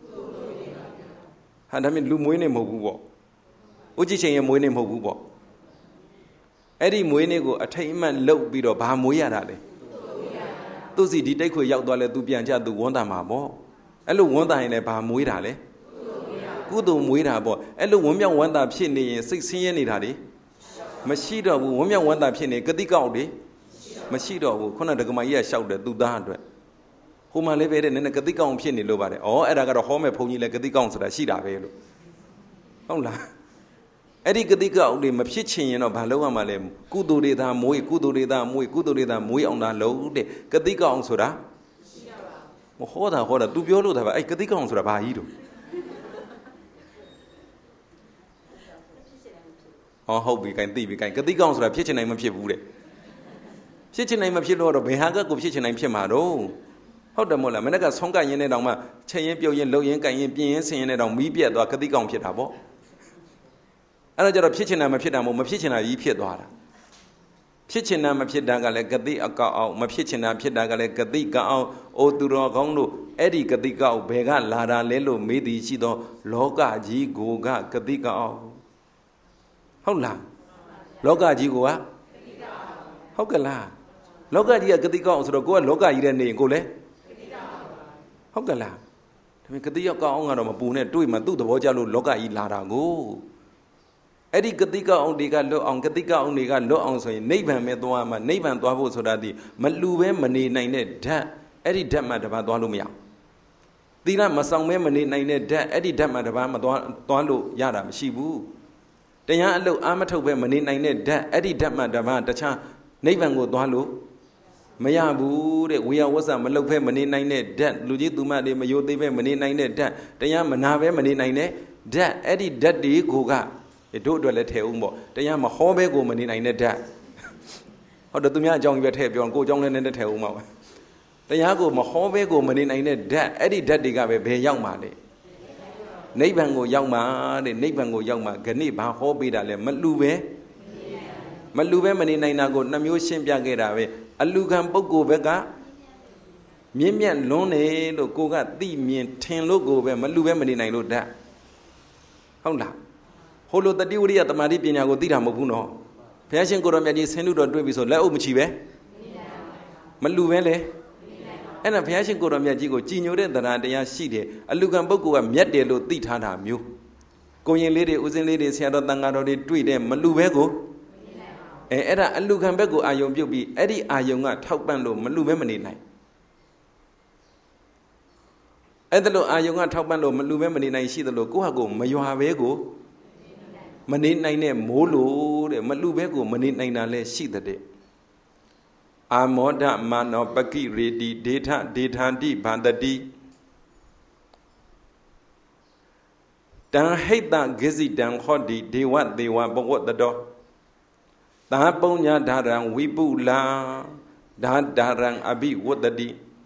ဟာဒါမြင်လူမွေးနေမဟုတ်ဘူးပေါ့ဦးကြည်ချင်းရဲ့မွေးနေမဟုတ်ဘူးပေါ့အဲ့ဒီမွေးနေကိုအထိတ်အမှတ်လုပ်ပြီးတော့ဘာမွေးရတာလဲသူစီဒီတိတ်ခွေရောက်သွားလဲသူပြန်ကြသူဝန်းတာမှာပေါ့အဲ့လိုဝန်းတာရင်လည်းဘာမွေးတာလဲကုသိုလ်မွေးတာပေါ့အဲ့လိုဝန်းမြောက်ဝန်းတာဖြစ်နေရင်စိတ်ဆင်းရဲနေတာလေမရှိတော့ဘူးဝန်းမြောက်ဝန်းတာဖြစ်နေကတိကောက်လေမရှိတော့ဘူးခုနဒကမကြီးကရှောက်တယ်သူသားအတွက်ဟိုမှာလည်းပဲတဲ့နည်းနည်းကတိကောက်ဖြစ်နေလို့ပါတယ်ဩအဲ့ဒါကတော့ဟောမဲ့ဘုန်းကြီးလည်းကတိကောက်ဆိုတာရှိတာပဲလို့ဟုတ်လားအဲ့ဒီကတိကောက်တွေမဖြစ်ချင်ရင်တော့ဘာလုပ်ရမှာလဲကုသိုလ်တွေသာမွေးကုသိုလ်တွေသာမွေးကုသိုလ်တွေသာမွေးအောင်သာလုပ်တဲ့ကတိကောက်ဆိုတာဟောတာသူပြောလို့ဒါပဲအဲ့ကတိကောက်ဆိုတာဘာကြီးတို့ဟုတ်ပြီခိုင်သိပြီခိုင်ကတိကောက်ဆိုတာဖြစ်ချင်နိုင်မဖြစ်ဘူးတဲ့ဖြစ်ချင်နိုင်မဖြစ်လို့တော့ဘယ်ဟာကကိုဖြစ်ချင်နိုင်ဖြစ်မှာတော့ဟုတ်တယ်မို့လားမနေ့ကဆုံးကရင်နဲ့တောင်မှချက်ရင်ပြုတ်ရင်လှုပ်ရင်ကန်ရင်ပြင်းရင်ဆင်ရင်နဲ့တောင်မီးပြက်သွားကတိကောက်ဖြစ်တာပေါ့အဲ့တော့ကျတော့ဖြစ်ချင်တာမဖြစ်တာမို့မဖြစ်ချင်တာကြီးဖြစ်သွားတာဖြစ်ချင်တာမဖြစ်တာကလည်းကတိအကောက်အောင်မဖြစ်ချင်တာဖြစ်တာကလည်းကတိကောက်အောင်အိုသူတော်ကောင်းတို့အဲ့ဒီကတိကောက်ဘယ်ကလာတာလဲလို့မေးသည်ရှိသောလောကကြီးကိုကတိကောက်ဟုတ်လားလောကကြီးကိုဟုတ်ကလားလောကကြီးကကတိကောက်ဆိုတော့ကိုကလောကကြီးတဲ့နေရင်ကိုလည်းဟုတ်ကလားဒါပေမဲ့ကတိကောက်အောင်ကတော့မပူနဲ့တွေ့မှသူ့သဘောကျလို့လောကကြီးလာတာကိုအဲ့ဒီကတိကောက်အောင်တွေကလွတ်အောင်ကတိကောက်အောင်တွေကလွတ်အောင်ဆိုရင်နိဗ္ဗာန်ပဲသွားမှာနိဗ္ဗာန်သွားဖို့ဆိုတာဒီမလူပဲမနေနိုင်တဲ့ဓာတ်အဲ့ဒီဓာတ်မှတပါးသွားလို့မရသီလမဆောင်မဲမနေနိုင်တဲ့ဓာတ်အဲ့ဒီဓာတ်မှတပါးမသွားလို့ရတာမရှိဘူးတရားအလုပ်အာမထုတ်ပဲမနေနိုင်တဲ့ဓာတ်အဲ့ဒီဓာတ်မှတပါးတခြားနိဗ္ဗာန်ကိုသွားလို့မရဘူးတဲ့ဝေယဝဆမလုပ်ဖဲမနေနိုင်တဲ့ဓာတ်လူကြီးသူမတွေမယိုသေးပဲမနေနိုင်တဲ့ဓာတ်တရားမနာပဲမနေနိုင်တဲ့ဓာတ်အဲ့ဒီဓာတ်တွေကိုကတို့အတွက်လည်းထည့်ဦးပေါ့တရားမဟောပဲကိုမနေနိုင်တဲ့ဓာတ်ဟုတ်တယ်သူများအကြောင်းကြီးပဲထည့်ပြောကိုအကြောင်းလည်းနဲ့ထည့်ဦးမှာပါတရားကိုမဟောပဲကိုမနေနိုင်တဲ့ဓာတ်အဲ့ဒီဓာတ်တွေကပဲဘယ်ရောက်မှာလဲနိဗ္ဗာန်ကိုရောက်မှာတဲ့နိဗ္ဗာန်ကိုရောက်မှာခဏဘာဟောပေးတာလဲမလူပဲမနေနိုင်တာကိုနှမျိုးရှင်းပြခဲ့တာပဲအလူခံပုဂ္ဂိုလ်ဘက်ကမြင့်မြတ်လွန်းနေလို့ကိုကသိမြင်ထင်လို့ကိုပဲမလူပဲမနေနိုင်လို့ဓာတ်ဟုတ်လားဟိုလိုတတိဝရိယတမာတိပညာကိုသိတာမဟုတ်ဘူးနော်ဘုရားရှင်ကိုရောမြတ်ကြီးဆင်းလို့တော့တွေ့ပြီဆိုလက်အုပ်မချီပဲမလူပဲလေအဲ့ဒါဘုရားရှင်ကိုရောမြတ်ကြီးကိုကြည်ညိုတဲ့တရားရှိတယ်အလူကံပုဂ္ဂိုလ်ကမြတ်တယ်လို့သိထားတာမျိုးကိုရင်လေးတွေဦးစင်းလေးတွေဆရာတော်တန်ဃာတော်တွေတွေ့တယ်မလူပဲကိုအဲ့ဒါအလူကံဘက်ကိုအာယုံပြုတ်ပြီးအဲ့ဒီအာယုံကထောက်ပံ့လို့မလူပဲမနေနိုင်အဲ့ဒါလို့အာယုံကထောက်ပံ့လို့မလူပဲမနေနိုင်ရှိတယ်လို့ကိုယ့်ဟာကိုမရွာပဲကိုမနေနိုင်တဲ့မိုးလို့တဲ့မလူပဲကိုမနေနိုင်တာလဲရှိတဲ့အာမောဒမာနောပကိရေတိဒေထဒေထန္တိဗန္တတိတံဟိတဂိစိတံခောတိဒေဝသေဝဘဝတ္တောသာပုညဓာရံဝိပုလာဓာရံအဘိဝတ္တိ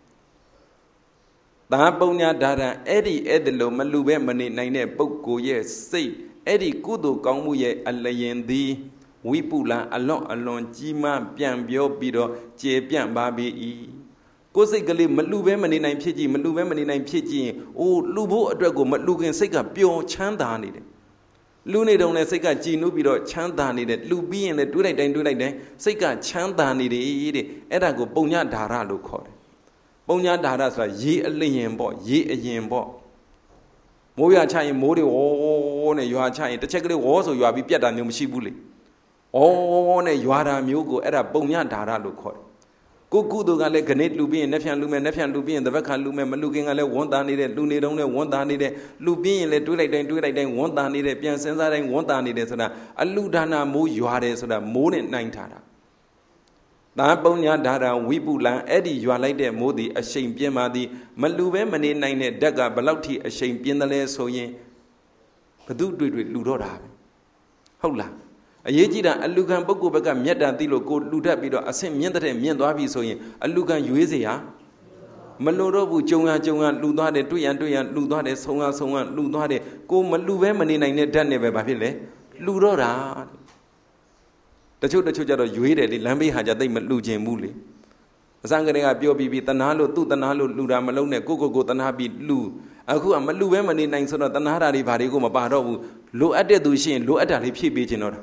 သာပုညဓာရံအဲ့ဒီလိုမလူပဲမနေနိုင်တဲ့ပုဂ္ဂိုလ်ရဲ့စိတ်အဲ့ဒီကုသိုလ်ကောင်းမှုရဲ့အလျင်သည်ဝိပုလံအလွန်ကြီးမားပြန်ပြောပြီးတော့ကျေပြန့်ပါပြီကိုယ်စိတ်ကလေးမလူပဲမနေနိုင်ဖြစ်ကြည့်မလူပဲမနေနိုင်ဖြစ်ကြည့်အိုးလူဖို့အတွက်ကိုမလူခင်စိတ်ကပျော်ချမ်းသာနေတယ်လူနေတုံနဲ့စိတ်ကကြည်နူးပြီးတော့ချမ်းသာနေတယ်လူပြီးရင်လည်းတွေးလိုက်တိုင်းစိတ်ကချမ်းသာနေတယ်တဲ့အဲ့ဒါကိုပုံညဓာရလို့ခေါ်တယ်ပုံညဓာရဆိုတာရေအလျင်ပေါ့ရေအရင်ပေါ့မိုးရွာချရင်မိုးတွေဝေါနဲ့ရွာချရင်တစ်ချက်ကလေးဝေါဆိုရွာပြီးပြတ်တာမျိုးမရှိဘူးလေဩနဲ့ရွာတာမျိုးကိုအဲ့ဒါပုံညဓာရလို့ခေါ်တယ်ကိုကုသိုလ်ကလည်းခဏလူပြီးရင်နှက်ဖြန်လူမယ်နှက်ဖြန်လူပြီးရင်တပတ်ခါလူမယ်မလူခင်ကလည်းဝန်တာနေတဲ့လူနေတုံးနဲ့ဝန်တာနေတဲ့လူပြီးရင်လည်းတွေးလိုက်တိုင်းဝန်တာနေတဲ့ပြန်စဉ်းစားတိုင်းဝန်တာနေတယ်ဆိုတာအလူဒါနာမိုးရွာတယ်ဆိုတာမိုးနဲ့နှိုင်းထားတာသာပုံညာဓာရံဝိပုလံအဲ့ဒီရွာလိုက်တဲ့မိုးသည်အရှိန်ပြင်းပါသည်မလူပဲမနေနိုင်တဲ့ဓာတ်ကဘလောက်ထိအရှိန်ပြင်းတယ်လဲဆိုရင်ဘသူတွေ့လူတော့တာပဲဟုတ်လားအရေးကြီးတာအလူခံပုဂ္ဂိုလ်ဘက်ကမြတ်တာသိလို့ကိုလူတတ်ပြီးတော့အဆင့်မြင့်တဲ့မြင့်သွားပြီဆိုရင်အလူခံရွေးเสียမလို့တော့ဘူးကြုံရလူသွားတယ်တွေ့ရလူသွားတယ်ဆုံရလူသွားတယ်ကိုမလူပဲမနေနိုင်တဲ့ဓာတ်နဲ့ပဲဘာဖြစ်လဲ Ludora. The Chuda Yuid, Lambi Haja, they Lujan Muli. Sangare Bio Bibi, Tanalo, Tutanalo, Luda Malone, Coco, Tanabi, Lu. Aku Malu women in nine so that Tanara Varigoma Baro, Lu Ade Dushin, Lu Ada P. Beginor.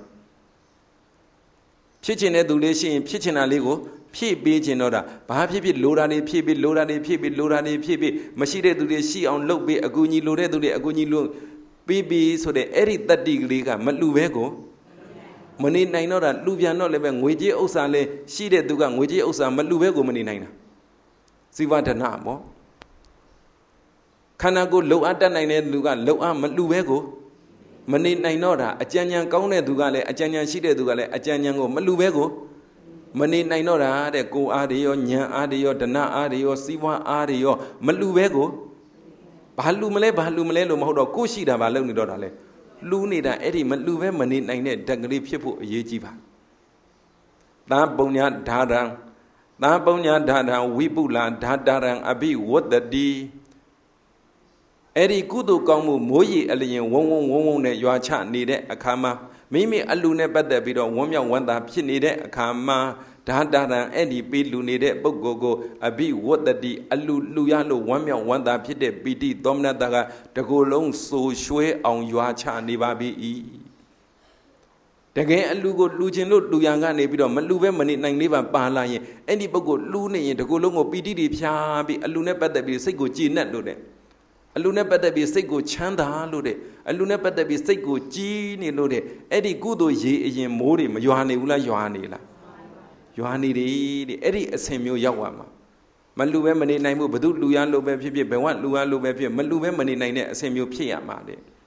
Chichin Edulation, Chichin Aligo, P. Beginora, perhaps Lurani, P. Lurani, P. Lurani, P. Machine do the sea on Lobe, Aguni Lure do the Aguni Lu, Bibi, so the Eric that Digliga, Maluvego. Money Nainora, Luvia no living, Wiji Osale, she did Dugan, Wiji Osa, Maluvego Money Nina. See what a namo. Can I go low at the nine Lugan, low arm Maluvego? Money Nainora, a Janyan Kaune Dugale, a Janyan Shide Dugale, a Janyango, Maluvego. Money Nainora, they go Adio, Nya Adio, Dana Adio, Siwa Adio, Maluvego. Balumale, Modo, Kushida, Baloni Dorale. Lunida, Eddie, Maluve, Manin, and Dagri people, Yejiva. That Bonya Dadang, that Bonya Dadang, Wibula, Dadarang, Abi, what the D. Eddie Kudu Gomu, Moyi, Alien, Wong, your chat needed a kama. Mimi Alune, but the bit of Womya, one that she needed a kama. Dadarang, Eddie, be Lunide, Bogogo, Abi, what the D. Aluyalo, Womya, one that pit, BD, Domna Daga, the go long so shwe on your chat, Nibabi E. The gay Lugo, Lujin, Luyanga, Nebido, Maluve, Mani, Niva, Balaye, any Bogo, Lune, the go long of BD, Piabi, Alune, but the be Sego G net lude. Alune, but the be Sego Chanda lude. Alune, but the be Sego G lude. Eddie Gudo ye, Mori, Johanni, Johanni. Johanni, Eddie Samuel Yawama. Maluve Mani Naimu, Badu Luyan Lobe, Bewan Luan Lobe, Maluve Mani Nine, Samuel Piama.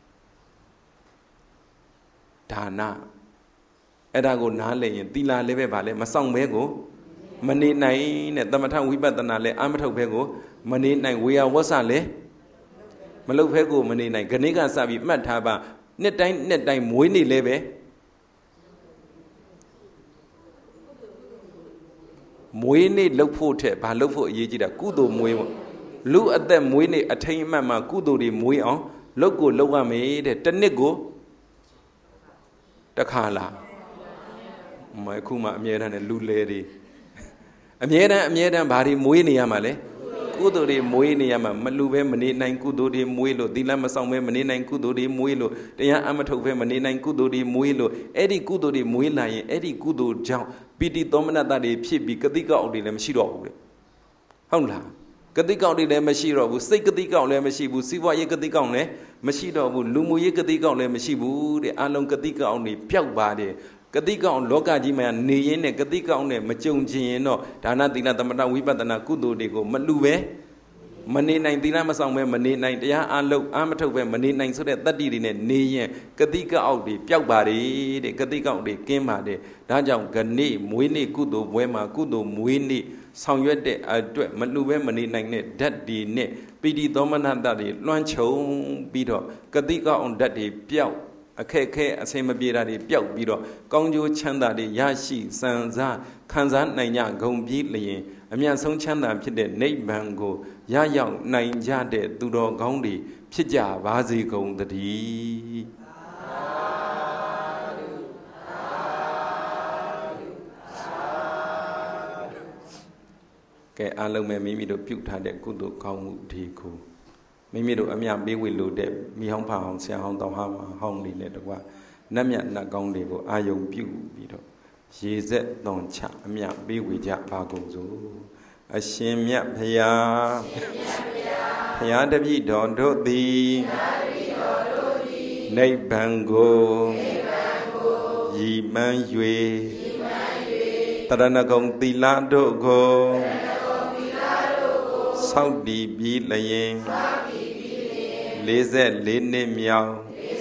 Dana Edago Nale, Dila Leve Vale, Masang Bego, Mani Nine, Damata Wibatanale, Amato Bego, Mani Nine, we are Wasale, Malupego, Mani Nine, Ganiga Sabi, Mataba, Net time, Winnie Leve. Moine look for tip, I look for Yejida, Kudo Moe. Look at them, Moine, attain Mamma, Kudo de Moe, Logo Loa made, Tanego, the Kala. My Kuma, Mieran and Lu lady. Amieran, Bari, Moine Yamale, Kudo de Moine Yama, Maluve, Manina, Kudo de Muilo, Dilama Sangwe, Manina, Kudo de Muilo, the Amato Manina, Kudo de Muilo, Eddie Kudo de Muila, Eddie Kudo Jow. Piti domina that a chip be Katika or the Mashiro. Hungla. Katika or the Mashiro, who say Katika or Mashibu, Siva Yakatika, Mashiro, Lumu Yakatika or Mashibu, the Alon Katika only Piak Bade, Katika on Loka Jima, Nian, Katika on the Machon Gino, Dana Dina Tamata Wipatana Kudo de go, Maluve, Mani 19 Amasang, Mani 90, Alo, Amato, Mani 9 so that did in a Nian, Katika out the Piak Bade, the Katika on the Kemade. Dajang Gani, Muini, Kudo, Wema, Kudo, Muini, Sangyade, Maluve, Mani, Nine, Daddy, Ne, Pidi Domananda, Lancho, Bido, Katika on Daddy, Piao, a Keke, a same Bira, Piao, Bido, Gongju Chanda, Yashi, Sanza, Kanzan, Naya, Gombi, Amia Song Chanda, Pide, Nate Bango, Yayang, Nine Jade, Dudo, Gondi, Pija, Vazi, Gong, the D. Along may me to puke had a good cow tico. Mimi to Amia be will load them, me hong pound, say hong down hong in it. Namia Nagong de go, I young pew, Vito. She said, don't chat, Amia be with Jack Bagozo. A shame yap, Paya. Paya de be don't do thee. Nay bango. Ye man yue. Taranagong tilado go. Saudi be laying, laser lene meow,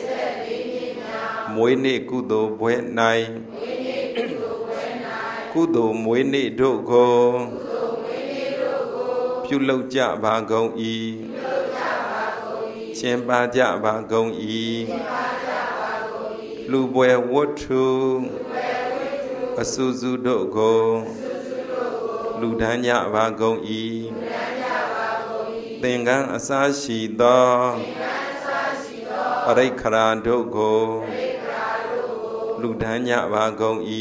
Moine Kudo Buenai, Kudo Moine Dogo, Pulo Java Gong E, Chemba Java Gong E, Luboy Wotu, Asuzu Dogo, Ludanya Vagong E. Tengan Asashi do Arai Kara Dogo လူဒန်းညပါကုန်၏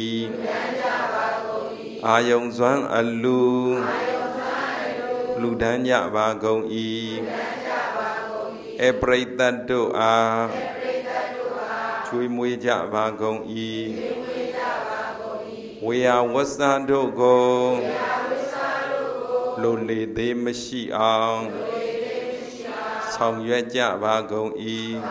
အာယုံစွမ်းအလူလူဒန်းညပါကုန်၏အပရိသတ်တို့အားကျွေးမွေးကြပါကုန်၏ဝေယဝဆာတို့ကိုလိုလေသေးမရှိအောင်ဆောင်ရွက်ကြပါကုန်၏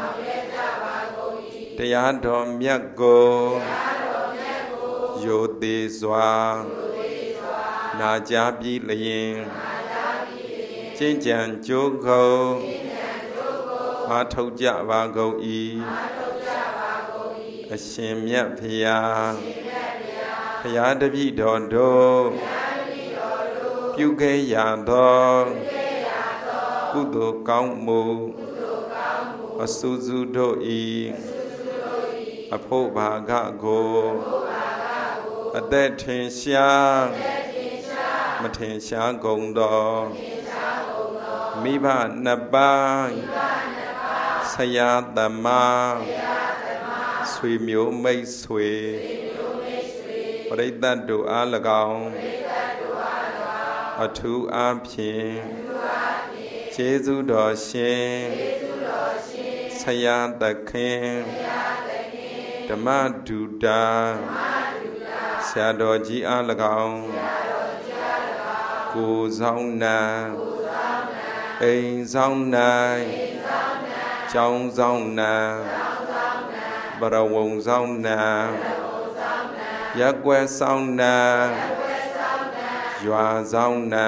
တရားတော်မြတ်ကိုယိုသေးစွာနာကြားပြီးလျင်ကျင့်ကြံကြိုးကုံအားထုတ်ကြပါကုန်၏အရှင်မြတ်ဖရာဖရာတပည့်တော်တို့ပြုခဲ့ရသောကုသိုလ်ကောင်းမှုအစူးစူးတို့၏အဖို့ဘာကကိုအသက်ထင်ရှားမထင်ရှားကုန်သောမိဘနှစ်ပါးဆရာသမားဆွေမျိုးမိတ်ဆွေပရိသတ်တို့အား၎င်းအထူးအားဖြင့်ကျေးဇူးတော်ရှင်ဆရာသခင်ဓမ္မဒုတာဆရာတော်ကြီးအား၎င်းကိုဆောင်နာအိမ်ဆောင်နိုင်ကျောင်းဆောင်နာပရဝုံဆောင်နာရက်ွယ်ဆောင်နာရွာဆောင်နာ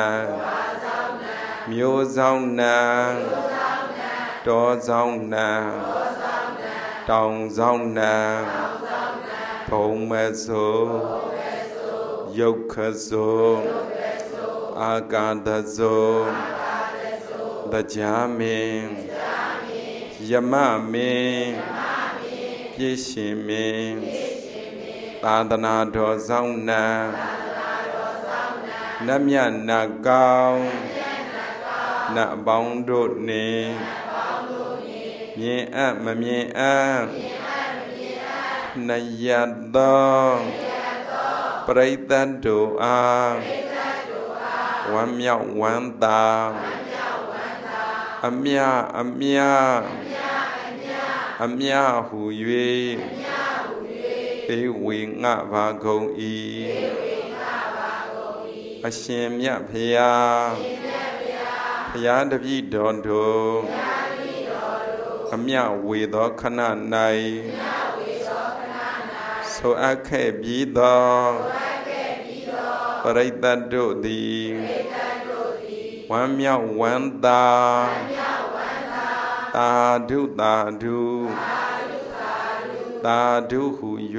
မြို့ဆောင်နာတောဆောင်နာတောင်ဆောင်နာဘုံမဆိုယုတ်ခဆိုအာကာသဆိုတရားမင်းယမမင်းပြည့်ရှင်မင်းသာသနာတော်ဆောင်နာနတ်မြတ်နတ်ကောင်းနတ်ပေါင်းတို့နှင့်မြင်အပ်မမြင်အပ်နှစ်ရသောပရိသတ်တို့အားဝမ်းမြောက်ဝမ်းသာအမြအမြအမြဟု၍ဧဝေငှပါကုန်၏အရှင်မြတ်ဖရာဖရာတပည့်တော်တို့အမြဝေသောခဏ၌ဆိုအပ်ခဲ့ပြီးသောပရိသတ်တို့သည်ဝမ်းမြောက်ဝမ်းသာသာဓုသာဓုသာဓုဟု၍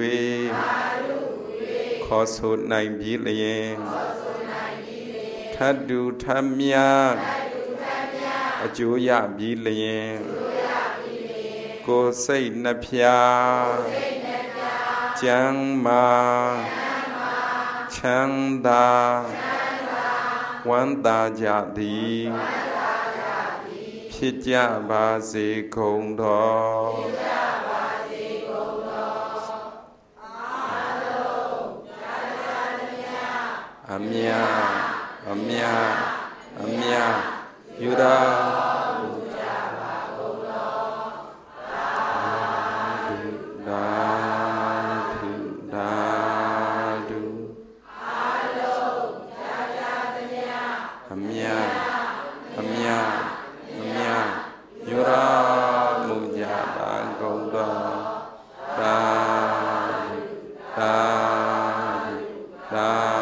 ခေါ်ဆိုနိုင်ပြီလျင်ထတ်တူထမြအကျိုးရပြီလျင်ကိုယ်စိတ်နှဖျားကျမ်းမာချမ်းသာဝမ်းသာကြသည်ဖြစ်ကြပါစေကုန်သောအမြအမြအမြယူရာသာ